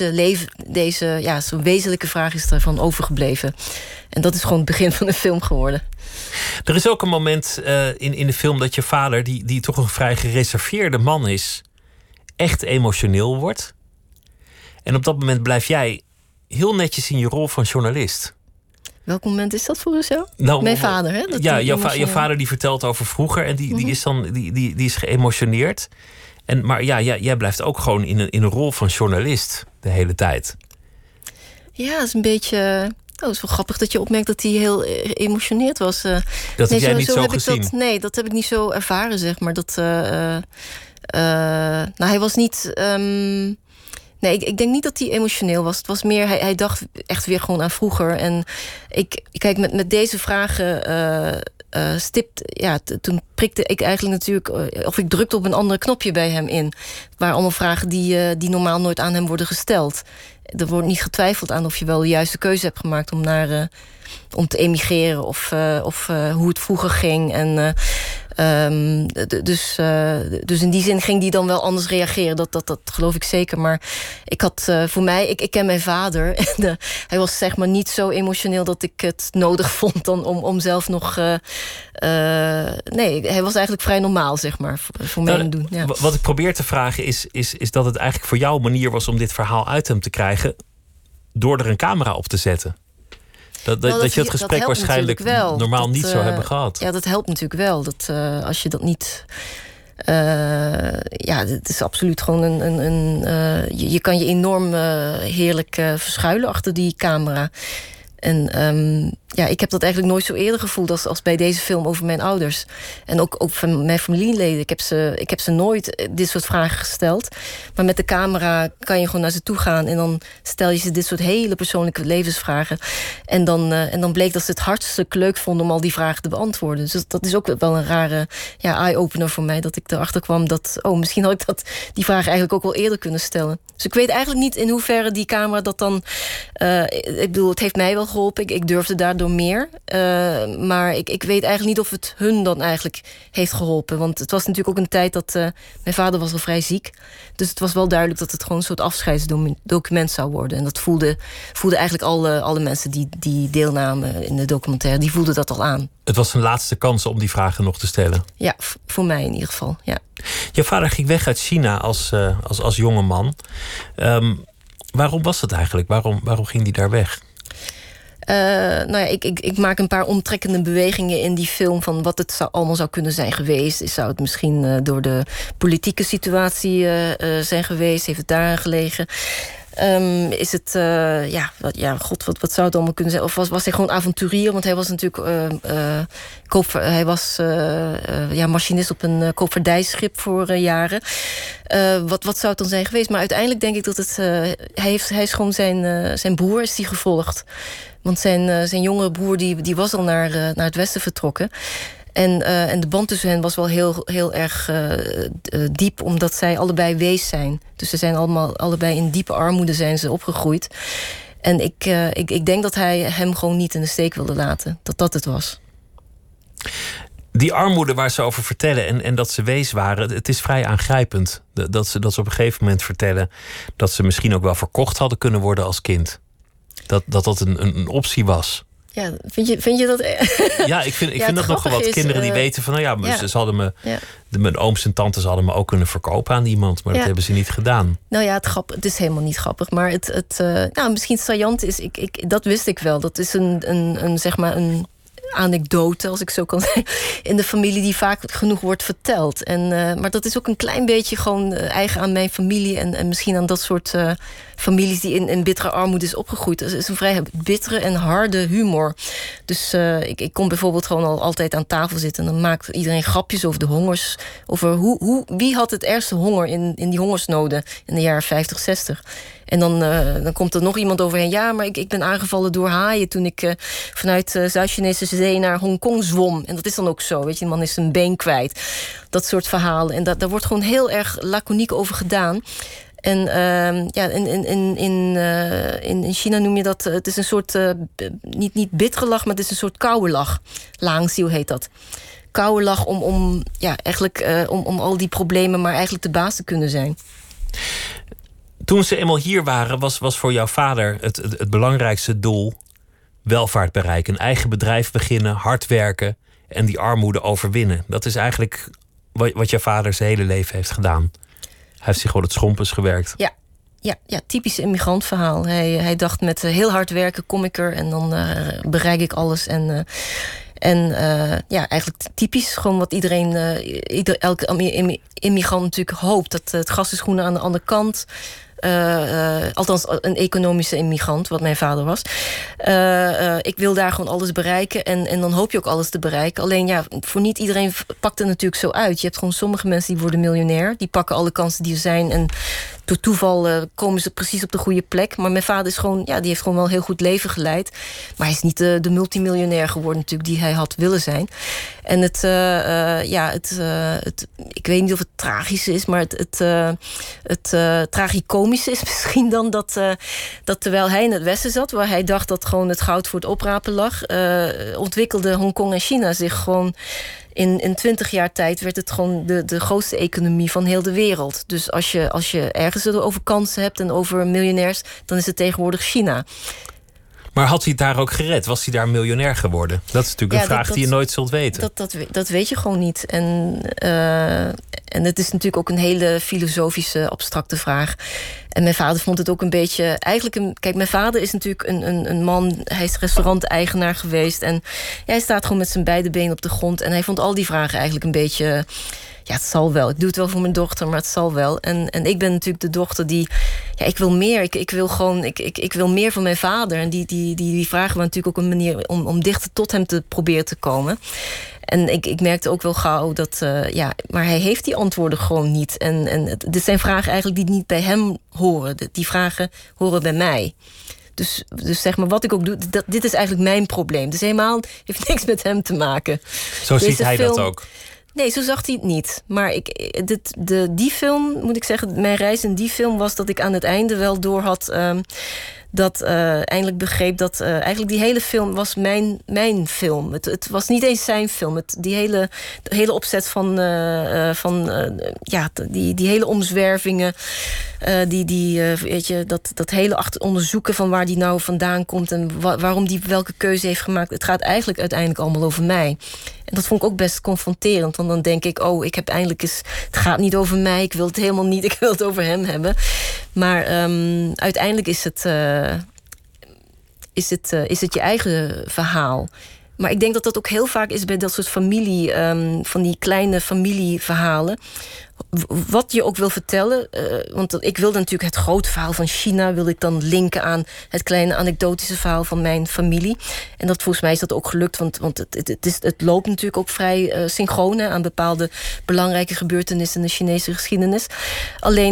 zo'n wezenlijke vraag is ervan overgebleven. En dat is gewoon het begin van de film geworden. Er is ook een moment in de film dat je vader, die toch een vrij gereserveerde man is, echt emotioneel wordt. En op dat moment blijf jij heel netjes in je rol van journalist. Welk moment is dat voor jou? Nou, mijn vader, hè? Jouw vader die vertelt over vroeger en die is geëmotioneerd. Maar jij blijft ook gewoon in een rol van journalist de hele tijd. Ja, het is een beetje... het is wel grappig dat je opmerkt dat hij heel geëmotioneerd was. Dat heb jij niet zo gezien? Dat heb ik niet zo ervaren, zeg maar. Hij was niet... Nee, ik denk niet dat hij emotioneel was. Het was meer, hij dacht echt weer gewoon aan vroeger. En kijk, met deze vragen toen prikte ik eigenlijk natuurlijk... of ik drukte op een ander knopje bij hem in. Het waren allemaal vragen die normaal nooit aan hem worden gesteld. Er wordt niet getwijfeld aan of je wel de juiste keuze hebt gemaakt om te emigreren of hoe het vroeger ging. En dus in die zin ging die dan wel anders reageren. Dat geloof ik zeker. Maar ik had voor mij, ik ken mijn vader. En hij was zeg maar niet zo emotioneel dat ik het nodig vond dan om zelf nog. Nee, hij was eigenlijk vrij normaal, zeg maar, voor mij doen. Ja. Wat ik probeer te vragen is dat het eigenlijk voor jou een manier was om dit verhaal uit hem te krijgen door er een camera op te zetten. Dat je het gesprek waarschijnlijk normaal niet zou hebben gehad. Ja, dat helpt natuurlijk wel. Als je dat niet... het is absoluut gewoon je kan je enorm heerlijk verschuilen achter die camera. En ik heb dat eigenlijk nooit zo eerder gevoeld als bij deze film over mijn ouders. En ook van mijn familieleden. Ik heb ze nooit dit soort vragen gesteld. Maar met de camera kan je gewoon naar ze toe gaan. En dan stel je ze dit soort hele persoonlijke levensvragen. En dan bleek dat ze het hartstikke leuk vonden om al die vragen te beantwoorden. Dus dat is ook wel een rare eye-opener voor mij. Dat ik erachter kwam dat, misschien had ik die vraag eigenlijk ook wel eerder kunnen stellen. Dus ik weet eigenlijk niet in hoeverre die camera dat dan... ik bedoel, het heeft mij wel geholpen. Ik durfde daardoor meer. Maar ik weet eigenlijk niet of het hun dan eigenlijk heeft geholpen. Want het was natuurlijk ook een tijd dat mijn vader was al vrij ziek. Dus het was wel duidelijk dat het gewoon een soort afscheidsdocument zou worden. En dat voelden eigenlijk alle mensen die deelnamen in de documentaire. Die voelden dat al aan. Het was een laatste kans om die vragen nog te stellen. Ja, voor mij in ieder geval, ja. Je vader ging weg uit China als jonge man. Waarom was dat eigenlijk? Waarom ging hij daar weg? Ik maak een paar omtrekkende bewegingen in die film van wat het allemaal zou kunnen zijn geweest. Zou het misschien door de politieke situatie zijn geweest? Heeft het daaraan gelegen? Is het, wat zou het allemaal kunnen zijn? Of was hij gewoon avonturier? Want hij was natuurlijk machinist op een koopvaardijschip voor jaren. Wat zou het dan zijn geweest? Maar uiteindelijk denk ik dat het... Hij is gewoon zijn broer is die gevolgd. Want zijn jongere broer die was al naar het westen vertrokken. En de band tussen hen was wel heel erg diep, omdat zij allebei wees zijn. Dus ze zijn allebei in diepe armoede zijn ze opgegroeid. En ik denk dat hij hem gewoon niet in de steek wilde laten. Dat het was. Die armoede waar ze over vertellen en dat ze wees waren, het is vrij aangrijpend. Dat ze op een gegeven moment vertellen dat ze misschien ook wel verkocht hadden kunnen worden als kind. Dat een optie was. Ja, vind je dat... Ja, ik vind dat nogal wat. Kinderen die weten van... ze hadden me... Ja. Mijn ooms en tantes hadden me ook kunnen verkopen aan iemand. Maar dat hebben ze niet gedaan. Nou ja, het is helemaal niet grappig. Maar misschien saillant is... dat wist ik wel. Dat is een anekdote, als ik zo kan zeggen, in de familie die vaak genoeg wordt verteld. Maar dat is ook een klein beetje gewoon eigen aan mijn familie en misschien aan dat soort families die in bittere armoede is opgegroeid. Het is een vrij bittere en harde humor. Dus ik kon bijvoorbeeld gewoon al altijd aan tafel zitten en dan maakt iedereen grapjes over de hongers. Over wie had het ergste honger in die hongersnoden in de jaren 50, 60. En dan komt er nog iemand overheen. Ja, maar ik ben aangevallen door haaien toen ik vanuit Zuid-Chinese zee naar Hongkong zwom. En dat is dan ook zo, weet je, de man is zijn been kwijt. Dat soort verhalen. En daar wordt gewoon heel erg laconiek over gedaan. En in China noem je dat... het is een soort, niet bittere lach, maar het is een soort koude lach. Langziel heet dat. Koude lach om al die problemen maar eigenlijk de baas te kunnen zijn. Toen ze eenmaal hier waren, was voor jouw vader het belangrijkste doel welvaart bereiken. Een eigen bedrijf beginnen, hard werken en die armoede overwinnen. Dat is eigenlijk wat jouw vader zijn hele leven heeft gedaan. Hij heeft zich gewoon het schompens gewerkt. Ja, typisch immigrantverhaal. Hij dacht met heel hard werken kom ik er en dan bereik ik alles. Eigenlijk typisch gewoon wat elke immigrant natuurlijk hoopt. Dat het gras is groener aan de andere kant. Althans een economische immigrant, wat mijn vader was. Ik wil daar gewoon alles bereiken en dan hoop je ook alles te bereiken. Alleen voor niet iedereen pakt het natuurlijk zo uit. Je hebt gewoon sommige mensen die worden miljonair. Die pakken alle kansen die er zijn en door toeval komen ze precies op de goede plek. Maar mijn vader is gewoon, die heeft gewoon wel een heel goed leven geleid. Maar hij is niet de multimiljonair geworden natuurlijk die hij had willen zijn. En ik weet niet of het tragisch is, maar het tragicomische is misschien dan dat terwijl hij in het Westen zat, waar hij dacht dat gewoon het goud voor het oprapen lag, ontwikkelde Hongkong en China zich gewoon. In 20 jaar tijd werd het gewoon de grootste economie van heel de wereld. Dus als je ergens over kansen hebt en over miljonairs, dan is het tegenwoordig China. Maar had hij het daar ook gered? Was hij daar miljonair geworden? Dat is natuurlijk een vraag die je nooit zult weten. Dat weet je gewoon niet. En het is natuurlijk ook een hele filosofische, abstracte vraag. En mijn vader vond het ook een beetje... Kijk, mijn vader is natuurlijk een man... Hij is restauranteigenaar geweest. En hij staat gewoon met zijn beide benen op de grond. En hij vond al die vragen eigenlijk een beetje... Ja, het zal wel. Ik doe het wel voor mijn dochter, maar het zal wel. En ik ben natuurlijk de dochter die... Ja, ik wil meer. Ik wil meer van mijn vader. En die vragen waren natuurlijk ook een manier... om dichter tot hem te proberen te komen. En ik merkte ook wel gauw dat... maar hij heeft die antwoorden gewoon niet. En dit zijn vragen eigenlijk die niet bij hem horen. Die vragen horen bij mij. Dus zeg maar, wat ik ook doe... dit is eigenlijk mijn probleem. Dus helemaal heeft niks met hem te maken. Zo ziet hij dat ook. Nee, zo zag hij het niet. Maar die film, moet ik zeggen... mijn reis in die film was dat ik aan het einde wel door had... dat eindelijk begreep dat eigenlijk die hele film was mijn film. Het was niet eens zijn film. De hele opzet van die hele omzwervingen, weet je, dat hele onderzoeken van waar die nou vandaan komt en waarom die welke keuze heeft gemaakt. Het gaat eigenlijk uiteindelijk allemaal over mij. En dat vond ik ook best confronterend. Want dan denk ik, ik heb eindelijk eens... Het gaat niet over mij, ik wil het helemaal niet. Ik wil het over hem hebben. Maar uiteindelijk is het je eigen verhaal. Maar ik denk dat dat ook heel vaak is bij dat soort familie... van die kleine familieverhalen. Wat je ook wil vertellen. Want ik wilde natuurlijk het grote verhaal van China... wilde ik dan linken aan het kleine anekdotische verhaal van mijn familie. En dat volgens mij is dat ook gelukt. Want het loopt natuurlijk ook vrij synchroon... aan bepaalde belangrijke gebeurtenissen in de Chinese geschiedenis. Alleen...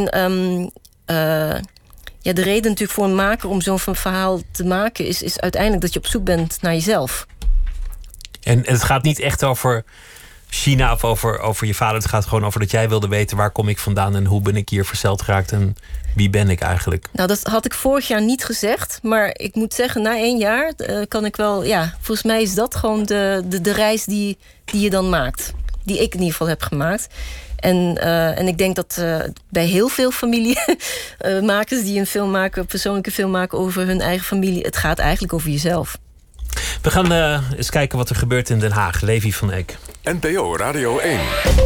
de reden natuurlijk voor een maker om zo'n verhaal te maken... is uiteindelijk dat je op zoek bent naar jezelf. En het gaat niet echt over China of over je vader. Het gaat gewoon over dat jij wilde weten... waar kom ik vandaan en hoe ben ik hier verzeld geraakt... en wie ben ik eigenlijk? Nou, dat had ik vorig jaar niet gezegd. Maar ik moet zeggen, na 1 jaar kan ik wel... Ja, volgens mij is dat gewoon de reis die je dan maakt. Die ik in ieder geval heb gemaakt. En ik denk dat bij heel veel familiemakers die een film maken... een persoonlijke film maken over hun eigen familie... het gaat eigenlijk over jezelf. We gaan eens kijken wat er gebeurt in Den Haag. Levi van Eck. NPO Radio 1.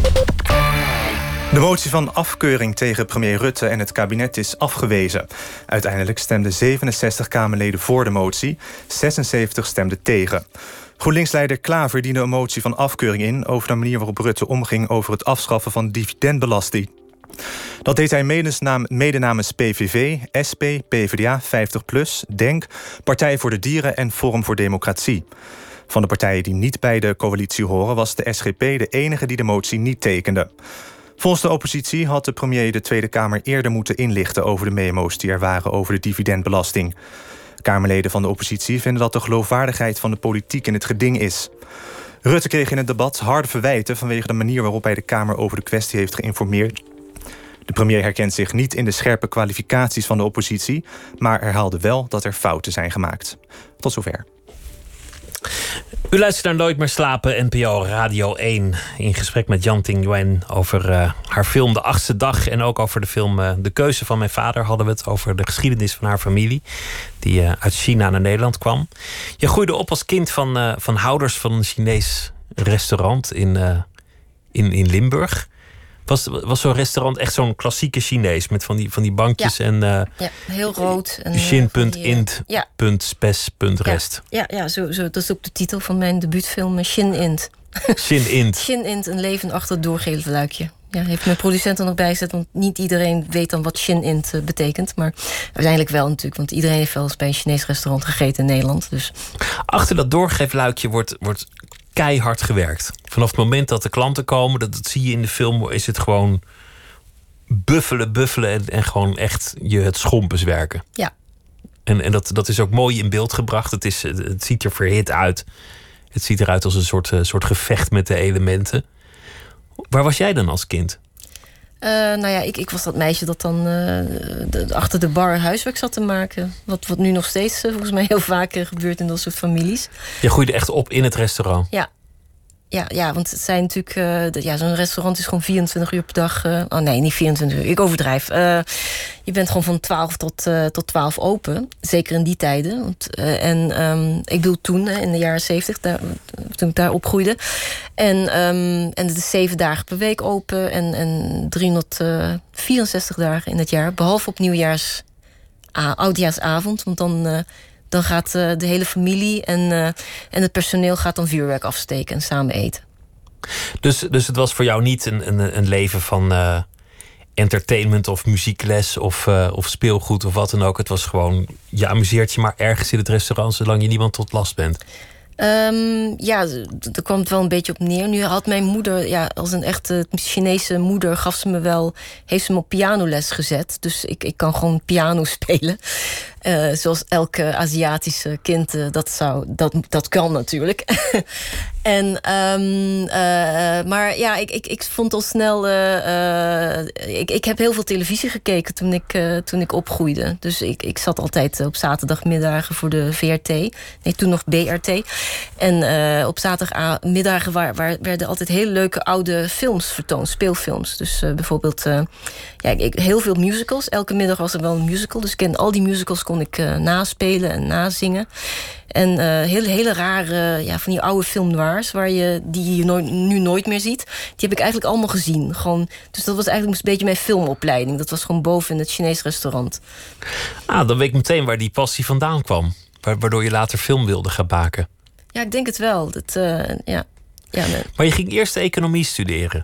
De motie van afkeuring tegen premier Rutte en het kabinet is afgewezen. Uiteindelijk stemden 67 Kamerleden voor de motie, 76 stemden tegen. GroenLinks-leider Klaver diende een motie van afkeuring in... over de manier waarop Rutte omging over het afschaffen van dividendbelasting. Dat deed hij mede namens PVV, SP, PvdA, 50PLUS, DENK... Partij voor de Dieren en Forum voor Democratie. Van de partijen die niet bij de coalitie horen... was de SGP de enige die de motie niet tekende. Volgens de oppositie had de premier de Tweede Kamer eerder moeten inlichten... over de memo's die er waren over de dividendbelasting. Kamerleden van de oppositie vinden dat de geloofwaardigheid van de politiek in het geding is. Rutte kreeg in het debat harde verwijten vanwege de manier waarop hij de Kamer over de kwestie heeft geïnformeerd. De premier herkent zich niet in de scherpe kwalificaties van de oppositie, maar herhaalde wel dat er fouten zijn gemaakt. Tot zover. U luistert naar Nooit meer slapen, NPO Radio 1. In gesprek met Jan Ting Yuen over haar film De Achtste Dag. En ook over de film De Keuze van Mijn Vader hadden we het. Over de geschiedenis van haar familie. Die uit China naar Nederland kwam. Je groeide op als kind van houders van een Chinees restaurant in Limburg. Was zo'n restaurant echt zo'n klassieke Chinees... met van die bankjes en... heel rood. Shin.int.spes.rest. Ja, zo, dat is ook de titel van mijn debuutfilm, Shin-int. Shin-int. Shin-int, een leven achter het doorgeven luikje. Ja, heeft mijn producent er nog bij gezet... want niet iedereen weet dan wat Shin-int betekent. Maar uiteindelijk wel natuurlijk... want iedereen heeft wel eens bij een Chinees restaurant gegeten in Nederland. Dus. Achter dat doorgeefluikje wordt keihard gewerkt. Vanaf het moment dat de klanten komen, dat zie je in de film, is het gewoon buffelen en gewoon echt je het schompens werken. Ja. En dat is ook mooi in beeld gebracht. Het ziet er verhit uit. Het ziet eruit als een soort gevecht met de elementen. Waar was jij dan als kind? Ik was dat meisje dat dan achter de bar huiswerk zat te maken. Wat nu nog steeds volgens mij heel vaak gebeurt in dat soort families. Je groeide echt op in het restaurant? Ja, want het zijn natuurlijk... zo'n restaurant is gewoon 24 uur per dag... niet 24 uur, ik overdrijf. Je bent gewoon van 12 tot 12 open. Zeker in die tijden. Ik bedoel toen, in de jaren 70, toen ik daar opgroeide. En het is 7 dagen per week open... en 364 dagen in het jaar. Behalve op oudjaarsavond, want dan gaat de hele familie en het personeel gaat dan vuurwerk afsteken en samen eten. Dus het was voor jou niet een leven van entertainment of muziekles of speelgoed of wat dan ook. Het was gewoon, je amuseert je maar ergens in het restaurant zolang je niemand tot last bent. Daar kwam het wel een beetje op neer. Nu had mijn moeder, als een echte Chinese moeder, heeft ze me op pianoles gezet. Dus ik kan gewoon piano spelen. Zoals elke Aziatische kind dat kan natuurlijk. En, maar ja, ik vond al snel... Ik heb heel veel televisie gekeken toen ik opgroeide. Dus ik zat altijd op zaterdagmiddagen voor de VRT. Nee, toen nog BRT. En op zaterdagmiddagen werden altijd hele leuke oude films vertoond. Speelfilms. Dus bijvoorbeeld... heel veel musicals. Elke middag was er wel een musical. Dus al die musicals kon ik naspelen en nazingen. En hele rare, van die oude film noirs... die je nu nooit meer ziet. Die heb ik eigenlijk allemaal gezien. Gewoon, dus dat was eigenlijk een beetje mijn filmopleiding. Dat was gewoon boven in het Chinees restaurant. Dan weet ik meteen waar die passie vandaan kwam. Waardoor je later film wilde gaan maken. Ja, ik denk het wel. Nee. Maar je ging eerst economie studeren.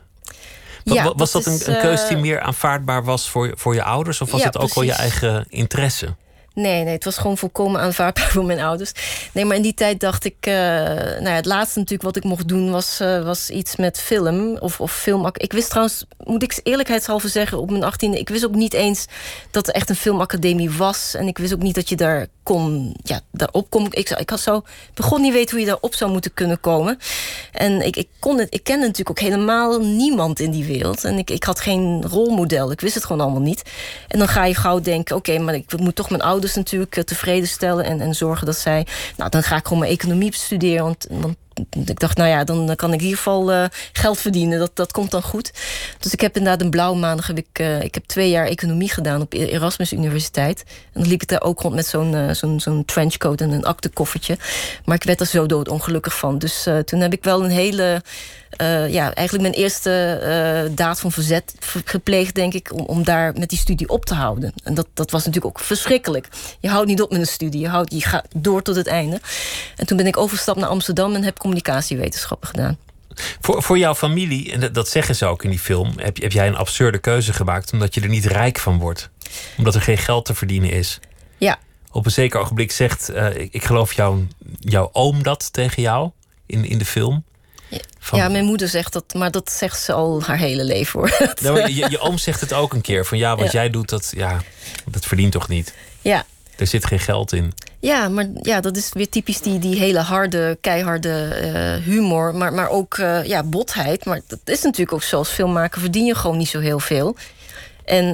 Was dat een keuze die meer aanvaardbaar was voor je ouders? Of was het ook wel je eigen interesse? Nee, het was gewoon volkomen aanvaardbaar voor mijn ouders. Nee, maar in die tijd dacht ik... het laatste natuurlijk wat ik mocht doen was iets met film. Of film. Ik wist trouwens, moet ik eerlijkheidshalve zeggen... op mijn 18e, ik wist ook niet eens dat er echt een filmacademie was. En ik wist ook niet dat je daar daarop kon. Ik begon niet weten hoe je daarop zou moeten kunnen komen. En ik kende natuurlijk ook helemaal niemand in die wereld. En ik had geen rolmodel. Ik wist het gewoon allemaal niet. En dan ga je gauw denken... oké, maar ik moet toch mijn ouders natuurlijk tevreden stellen en zorgen dat zij... dan ga ik gewoon mijn economie studeren, want ik dacht, dan kan ik in ieder geval geld verdienen. Dat komt dan goed. Dus ik heb inderdaad een blauwe maandag... Ik heb 2 jaar economie gedaan op Erasmus Universiteit. En dan liep ik daar ook rond met zo'n trenchcoat en een aktekoffertje. Maar ik werd er zo doodongelukkig van. Dus toen heb ik wel een hele... eigenlijk mijn eerste daad van verzet gepleegd, denk ik... om daar met die studie op te houden. En dat was natuurlijk ook verschrikkelijk. Je houdt niet op met een studie. Je gaat door tot het einde. En toen ben ik overgestapt naar Amsterdam... en heb communicatiewetenschappen gedaan. Voor jouw familie, en dat zeggen ze ook in die film... heb jij een absurde keuze gemaakt... omdat je er niet rijk van wordt. Omdat er geen geld te verdienen is. Ja. Op een zeker ogenblik zegt... ik geloof jouw oom dat tegen jou in de film... Ja, mijn moeder zegt dat, maar dat zegt ze al haar hele leven, hoor. Nou, je oom zegt het ook een keer. Van wat jij doet, dat verdient toch niet? Ja. Er zit geen geld in. Ja, maar dat is weer typisch die hele harde, keiharde humor. Maar ook botheid. Maar dat is natuurlijk ook zo. Als filmmaker verdien je gewoon niet zo heel veel. En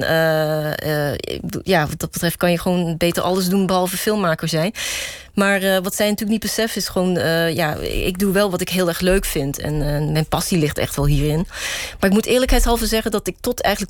wat dat betreft kan je gewoon beter alles doen behalve filmmaker zijn. Maar wat zij natuurlijk niet beseffen is gewoon... ik doe wel wat ik heel erg leuk vind. En mijn passie ligt echt wel hierin. Maar ik moet eerlijkheidshalve zeggen dat ik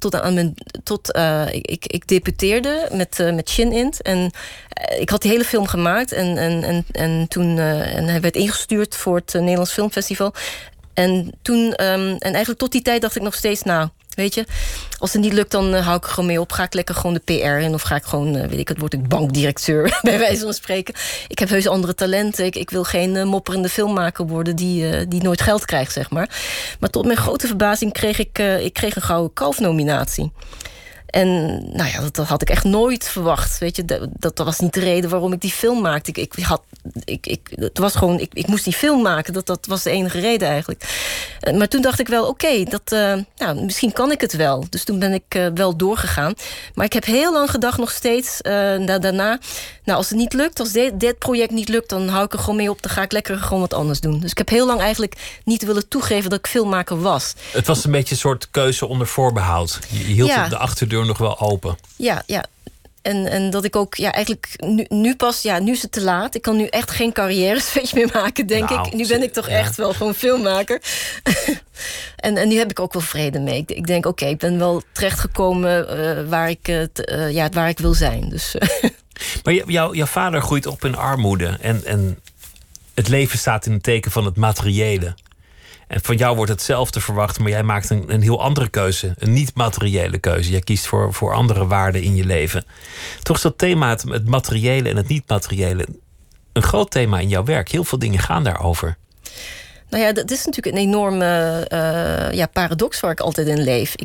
ik debuteerde met Shin Int. En ik had die hele film gemaakt. En toen hij werd ingestuurd voor het Nederlands Filmfestival. En toen, en eigenlijk tot die tijd dacht ik nog steeds... weet je, als het niet lukt, dan hou ik er gewoon mee op. Ga ik lekker gewoon de PR in. Of ga ik gewoon, word ik bankdirecteur, bij wijze van spreken. Ik heb heus andere talenten. Ik wil geen mopperende filmmaker worden die nooit geld krijgt, zeg maar. Maar tot mijn grote verbazing kreeg ik een Gouden Kalf-nominatie. En dat had ik echt nooit verwacht. Weet je, dat was niet de reden waarom ik die film maakte. Het was gewoon, ik moest die film maken. Dat was de enige reden eigenlijk. Maar toen dacht ik wel, oké, misschien kan ik het wel. Dus toen ben ik wel doorgegaan. Maar ik heb heel lang gedacht nog steeds daarna... als het niet lukt, als dit project niet lukt... dan hou ik er gewoon mee op, dan ga ik lekker gewoon wat anders doen. Dus ik heb heel lang eigenlijk niet willen toegeven dat ik filmmaker was. Het was een beetje een soort keuze onder voorbehoud. Je hield de achterdeur nog wel open. Ja. En dat ik ook, eigenlijk nu pas, nu is het te laat. Ik kan nu echt geen carrière-switch meer maken, denk ik. Nu ben ik toch echt wel gewoon filmmaker. en nu heb ik ook wel vrede mee. Ik denk, oké, ik ben wel terechtgekomen waar ik wil zijn. Dus... Maar jouw vader groeit op in armoede. En het leven staat in het teken van het materiële. En van jou wordt hetzelfde verwacht, maar jij maakt een heel andere keuze. Een niet-materiële keuze. Jij kiest voor andere waarden in je leven. Toch is dat thema, het materiële en het niet-materiële... een groot thema in jouw werk. Heel veel dingen gaan daarover. Dat is natuurlijk een enorme paradox waar ik altijd in leef.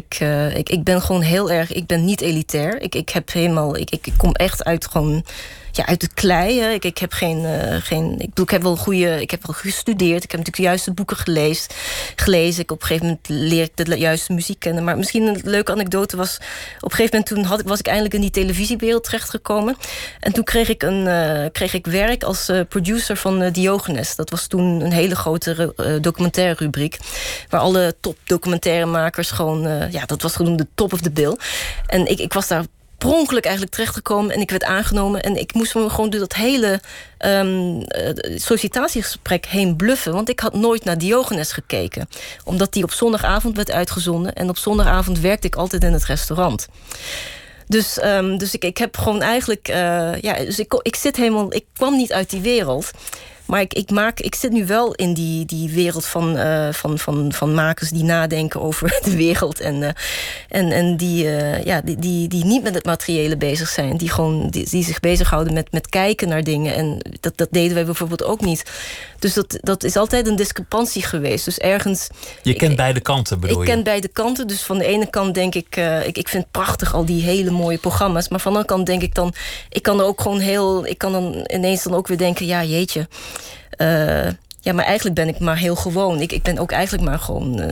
Ik ben gewoon heel erg... Ik ben niet elitair. Ik kom echt uit gewoon... uit de klei. Hè. Ik heb ik heb wel gestudeerd. Ik heb natuurlijk de juiste boeken gelezen. Op een gegeven moment leer ik de juiste muziek kennen. Maar misschien een leuke anekdote was, op een gegeven moment toen was ik eindelijk in die televisiewereld terechtgekomen. En toen kreeg ik werk als producer van Diogenes. Dat was toen een hele grote documentaire rubriek, waar alle top documentairemakers gewoon, dat was genoemd de top of the bill. En ik was daar per ongeluk eigenlijk terechtgekomen en ik werd aangenomen. En ik moest me gewoon door dat hele sollicitatiegesprek heen bluffen. Want ik had nooit naar Diogenes gekeken. Omdat die op zondagavond werd uitgezonden. En op zondagavond werkte ik altijd in het restaurant. Dus ik heb gewoon eigenlijk... ik kwam niet uit die wereld. Maar ik zit nu wel in die wereld van makers die nadenken over de wereld. En die niet met het materiële bezig zijn. Die zich bezighouden met kijken naar dingen. En dat deden wij bijvoorbeeld ook niet. Dus dat is altijd een discrepantie geweest. Dus ergens... Je kent beide kanten, bedoel je? Ik ken beide kanten. Dus van de ene kant denk ik vind het prachtig, al die hele mooie programma's. Maar van de andere kant denk ik dan... Ik kan dan ineens dan ook weer denken, ja, jeetje. Maar eigenlijk ben ik maar heel gewoon. Ik ben ook eigenlijk maar gewoon...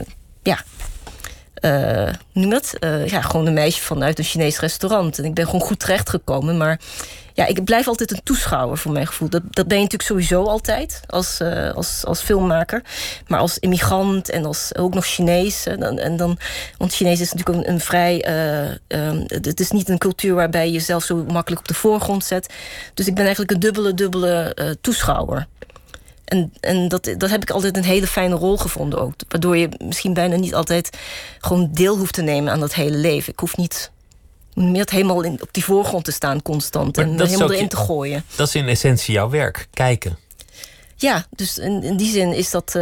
gewoon een meisje vanuit een Chinees restaurant. En ik ben gewoon goed terechtgekomen. Maar ja, ik blijf altijd een toeschouwer voor mijn gevoel. Dat ben je natuurlijk sowieso altijd als filmmaker. Maar als immigrant en als ook nog Chinees. Want Chinees is natuurlijk een vrij... het is niet een cultuur waarbij je jezelf zo makkelijk op de voorgrond zet. Dus ik ben eigenlijk een dubbele toeschouwer. En dat heb ik altijd een hele fijne rol gevonden ook. Waardoor je misschien bijna niet altijd gewoon deel hoeft te nemen aan dat hele leven. Ik hoef niet meer helemaal op die voorgrond te staan constant. En helemaal erin te gooien. Dat is in essentie jouw werk, kijken. Ja, dus in die zin is dat...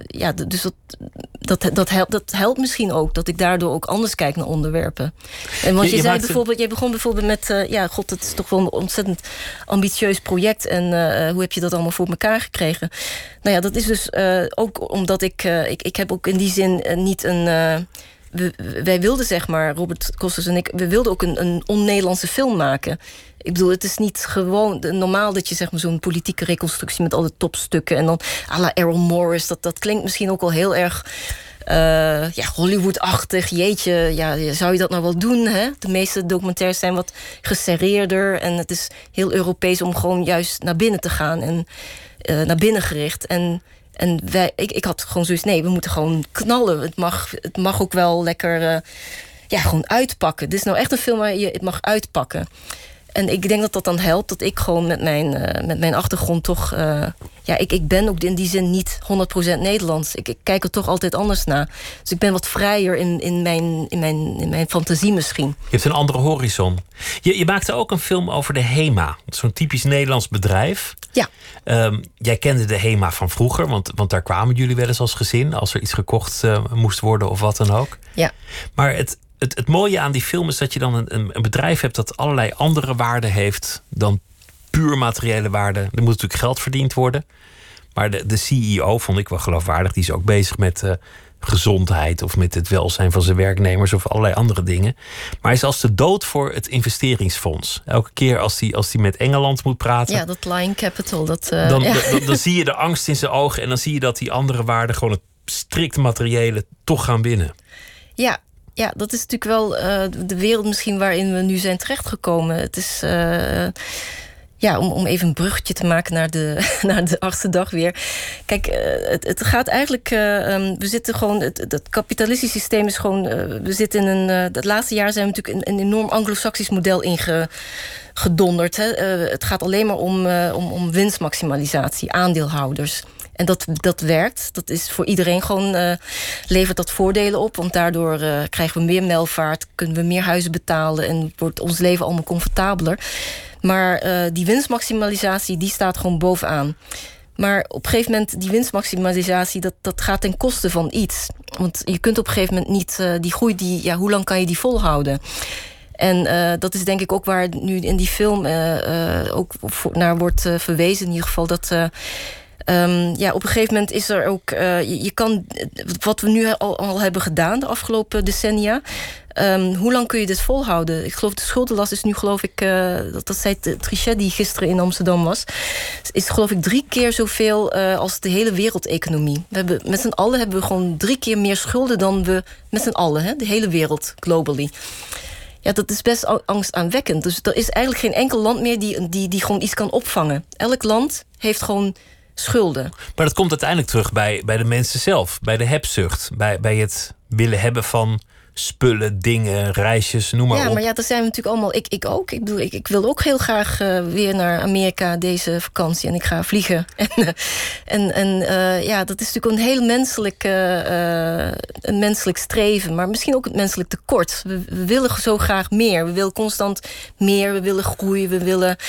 Dat helpt misschien ook. Dat ik daardoor ook anders kijk naar onderwerpen. En want jij begon bijvoorbeeld met... het is toch wel een ontzettend ambitieus project. En hoe heb je dat allemaal voor elkaar gekregen? Nou ja, dat is dus ook omdat ik heb ook in die zin niet een... wij wilden, zeg maar, Robert Kosters en ik... we wilden ook een on-Nederlandse film maken. Ik bedoel, het is niet gewoon normaal dat je, zeg maar, zo'n politieke reconstructie met alle topstukken en dan à la Errol Morris, dat klinkt misschien ook al heel erg Hollywood-achtig. Jeetje, ja, zou je dat nou wel doen? Hè? De meeste documentaires zijn wat geserreerder en het is heel Europees om gewoon juist naar binnen te gaan en naar binnen gericht. En ik had gewoon zoiets, nee, we moeten gewoon knallen. Het mag ook wel lekker gewoon uitpakken. Dit is nou echt een film waar je het mag uitpakken. En ik denk dat dan helpt, dat ik gewoon met mijn achtergrond toch... ik ben ook in die zin niet 100% Nederlands. Ik kijk er toch altijd anders naar. Dus ik ben wat vrijer in mijn fantasie misschien. Je hebt een andere horizon. Je maakte ook een film over de HEMA. Zo'n typisch Nederlands bedrijf. Ja. Jij kende de HEMA van vroeger, want daar kwamen jullie wel eens als gezin... als er iets gekocht moest worden of wat dan ook. Ja. Maar het mooie aan die film is dat je dan een bedrijf hebt dat allerlei andere waarden heeft dan puur materiële waarden. Er moet natuurlijk geld verdiend worden. Maar de CEO vond ik wel geloofwaardig. Die is ook bezig met gezondheid of met het welzijn van zijn werknemers of allerlei andere dingen. Maar hij is als de dood voor het investeringsfonds. Elke keer als hij met Engeland moet praten. Ja, dat Lion Capital. Dan zie je de angst in zijn ogen en dan zie je dat die andere waarden, gewoon het strikt materiële, toch gaan winnen. Ja, dat is natuurlijk wel de wereld misschien waarin we nu zijn terechtgekomen. Het is, om even een bruggetje te maken naar de 8e dag weer. Kijk, het gaat eigenlijk... we zitten gewoon... Het kapitalistisch systeem is gewoon... we zitten in het laatste jaar zijn we natuurlijk een enorm anglo-saxisch model ingedonderd. Het gaat alleen maar om winstmaximalisatie, aandeelhouders. En dat werkt. Dat is voor iedereen gewoon... levert dat voordelen op. Want daardoor krijgen we meer welvaart. Kunnen we meer huizen betalen. En wordt ons leven allemaal comfortabeler. Maar die winstmaximalisatie, die staat gewoon bovenaan. Maar op een gegeven moment, die winstmaximalisatie... dat gaat ten koste van iets. Want je kunt op een gegeven moment niet... die groei, hoe lang kan je die volhouden? En dat is denk ik ook waar nu in die film... ook naar wordt verwezen in ieder geval... dat... op een gegeven moment is er ook... je kan, wat we nu al hebben gedaan de afgelopen decennia... Hoe lang kun je dit volhouden? Ik geloof de schuldenlast is nu, geloof ik, dat zei Trichet die gisteren in Amsterdam was, is geloof ik 3 keer zoveel als de hele wereldeconomie. Met z'n allen hebben we gewoon 3 keer meer schulden dan we met z'n allen, hè? De hele wereld, globally. Ja, dat is best angstaanwekkend. Dus er is eigenlijk geen enkel land meer die gewoon iets kan opvangen. Elk land heeft gewoon schulden. Maar dat komt uiteindelijk terug bij de mensen zelf. Bij de hebzucht. Bij het willen hebben van spullen, dingen, reisjes, noem maar op. Ja, maar ja, dat zijn we natuurlijk allemaal. Ik ook. Ik bedoel, ik wil ook heel graag weer naar Amerika deze vakantie. En ik ga vliegen. Ja, dat is natuurlijk een heel menselijk streven. Maar misschien ook het menselijk tekort. We willen zo graag meer. We willen constant meer. We willen groeien. We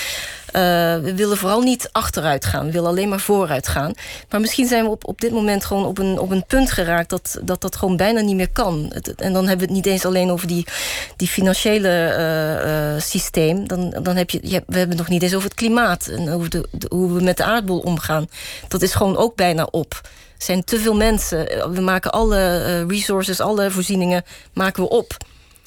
willen vooral niet achteruit gaan. We willen alleen maar vooruit gaan. Maar misschien zijn we op dit moment gewoon op een punt geraakt dat gewoon bijna niet meer kan. En dan hebben we het niet eens alleen over die financiële systeem. Dan heb we hebben het nog niet eens over het klimaat en over hoe we met de aardbol omgaan. Dat is gewoon ook bijna op. Er zijn te veel mensen. We maken alle resources, alle voorzieningen maken we op.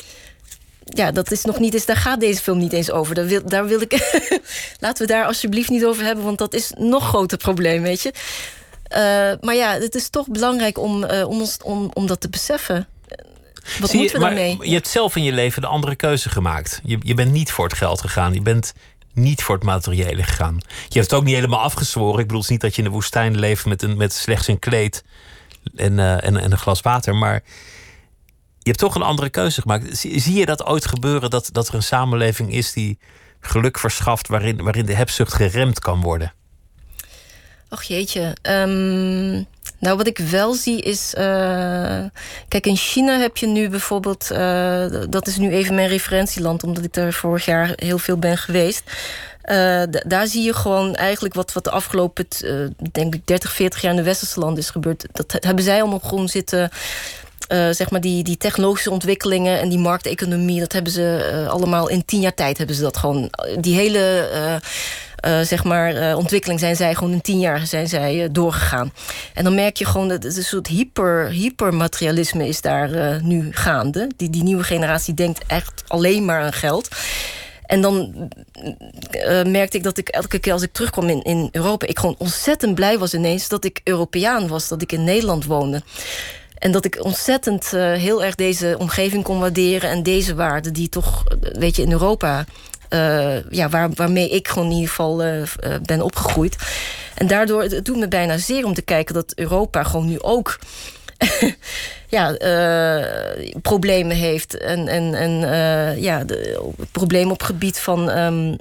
Ja, dat is nog niet eens. Daar gaat deze film niet eens over. Daar wil ik. Laten we daar alsjeblieft niet over hebben, want dat is een nog groter probleem, weet je. Maar ja, het is toch belangrijk om dat te beseffen. Wat moeten we daarmee? Je hebt zelf in je leven de andere keuze gemaakt. Je bent niet voor het geld gegaan. Je bent niet voor het materiële gegaan. Je hebt het ook niet helemaal afgezworen. Ik bedoel, het is niet dat je in de woestijn leeft met slechts een kleed en een glas water, maar je hebt toch een andere keuze gemaakt. Zie je dat ooit gebeuren, dat er een samenleving is die geluk verschaft, waarin de hebzucht geremd kan worden? Och jeetje. Nou, wat ik wel zie is... kijk, in China heb je nu bijvoorbeeld... dat is nu even mijn referentieland, omdat ik daar vorig jaar heel veel ben geweest. Daar zie je gewoon eigenlijk wat de afgelopen, denk ik, 30, 40 jaar in de westerse landen is gebeurd. Dat hebben zij allemaal gewoon zitten. Zeg maar die technologische ontwikkelingen en die markteconomie, dat hebben ze allemaal in 10 jaar tijd hebben ze dat gewoon. Die hele ontwikkeling zijn zij gewoon in 10 jaar doorgegaan. En dan merk je gewoon dat het een soort hypermaterialisme is daar nu gaande. Die nieuwe generatie denkt echt alleen maar aan geld. En dan merkte ik dat ik elke keer als ik terugkwam in Europa, ik gewoon ontzettend blij was ineens dat ik Europeaan was, dat ik in Nederland woonde. En dat ik ontzettend heel erg deze omgeving kon waarderen en deze waarden die toch, weet je, in Europa, waarmee ik gewoon in ieder geval ben opgegroeid. En daardoor, het doet me bijna zeer om te kijken dat Europa gewoon nu ook problemen heeft. En problemen op het gebied van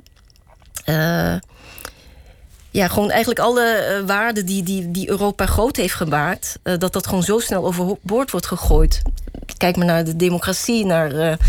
gewoon eigenlijk alle waarden die Europa groot heeft gemaakt, dat gewoon zo snel overboord wordt gegooid. Kijk maar naar de democratie, naar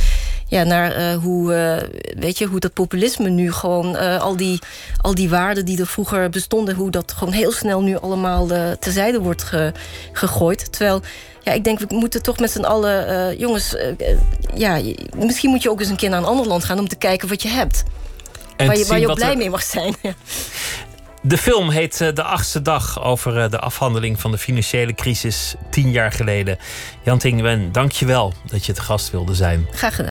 hoe dat populisme nu gewoon al die waarden die er vroeger bestonden, hoe dat gewoon heel snel nu allemaal terzijde wordt gegooid. Terwijl, ja, ik denk, we moeten toch met z'n allen, jongens, misschien moet je ook eens een keer naar een ander land gaan om te kijken wat je hebt. En waar je ook blij mee mag zijn. De film heet De Achtste Dag, over de afhandeling van de financiële crisis 10 jaar geleden. Jan Tinck Nguyen, dank je wel dat je te gast wilde zijn. Graag gedaan.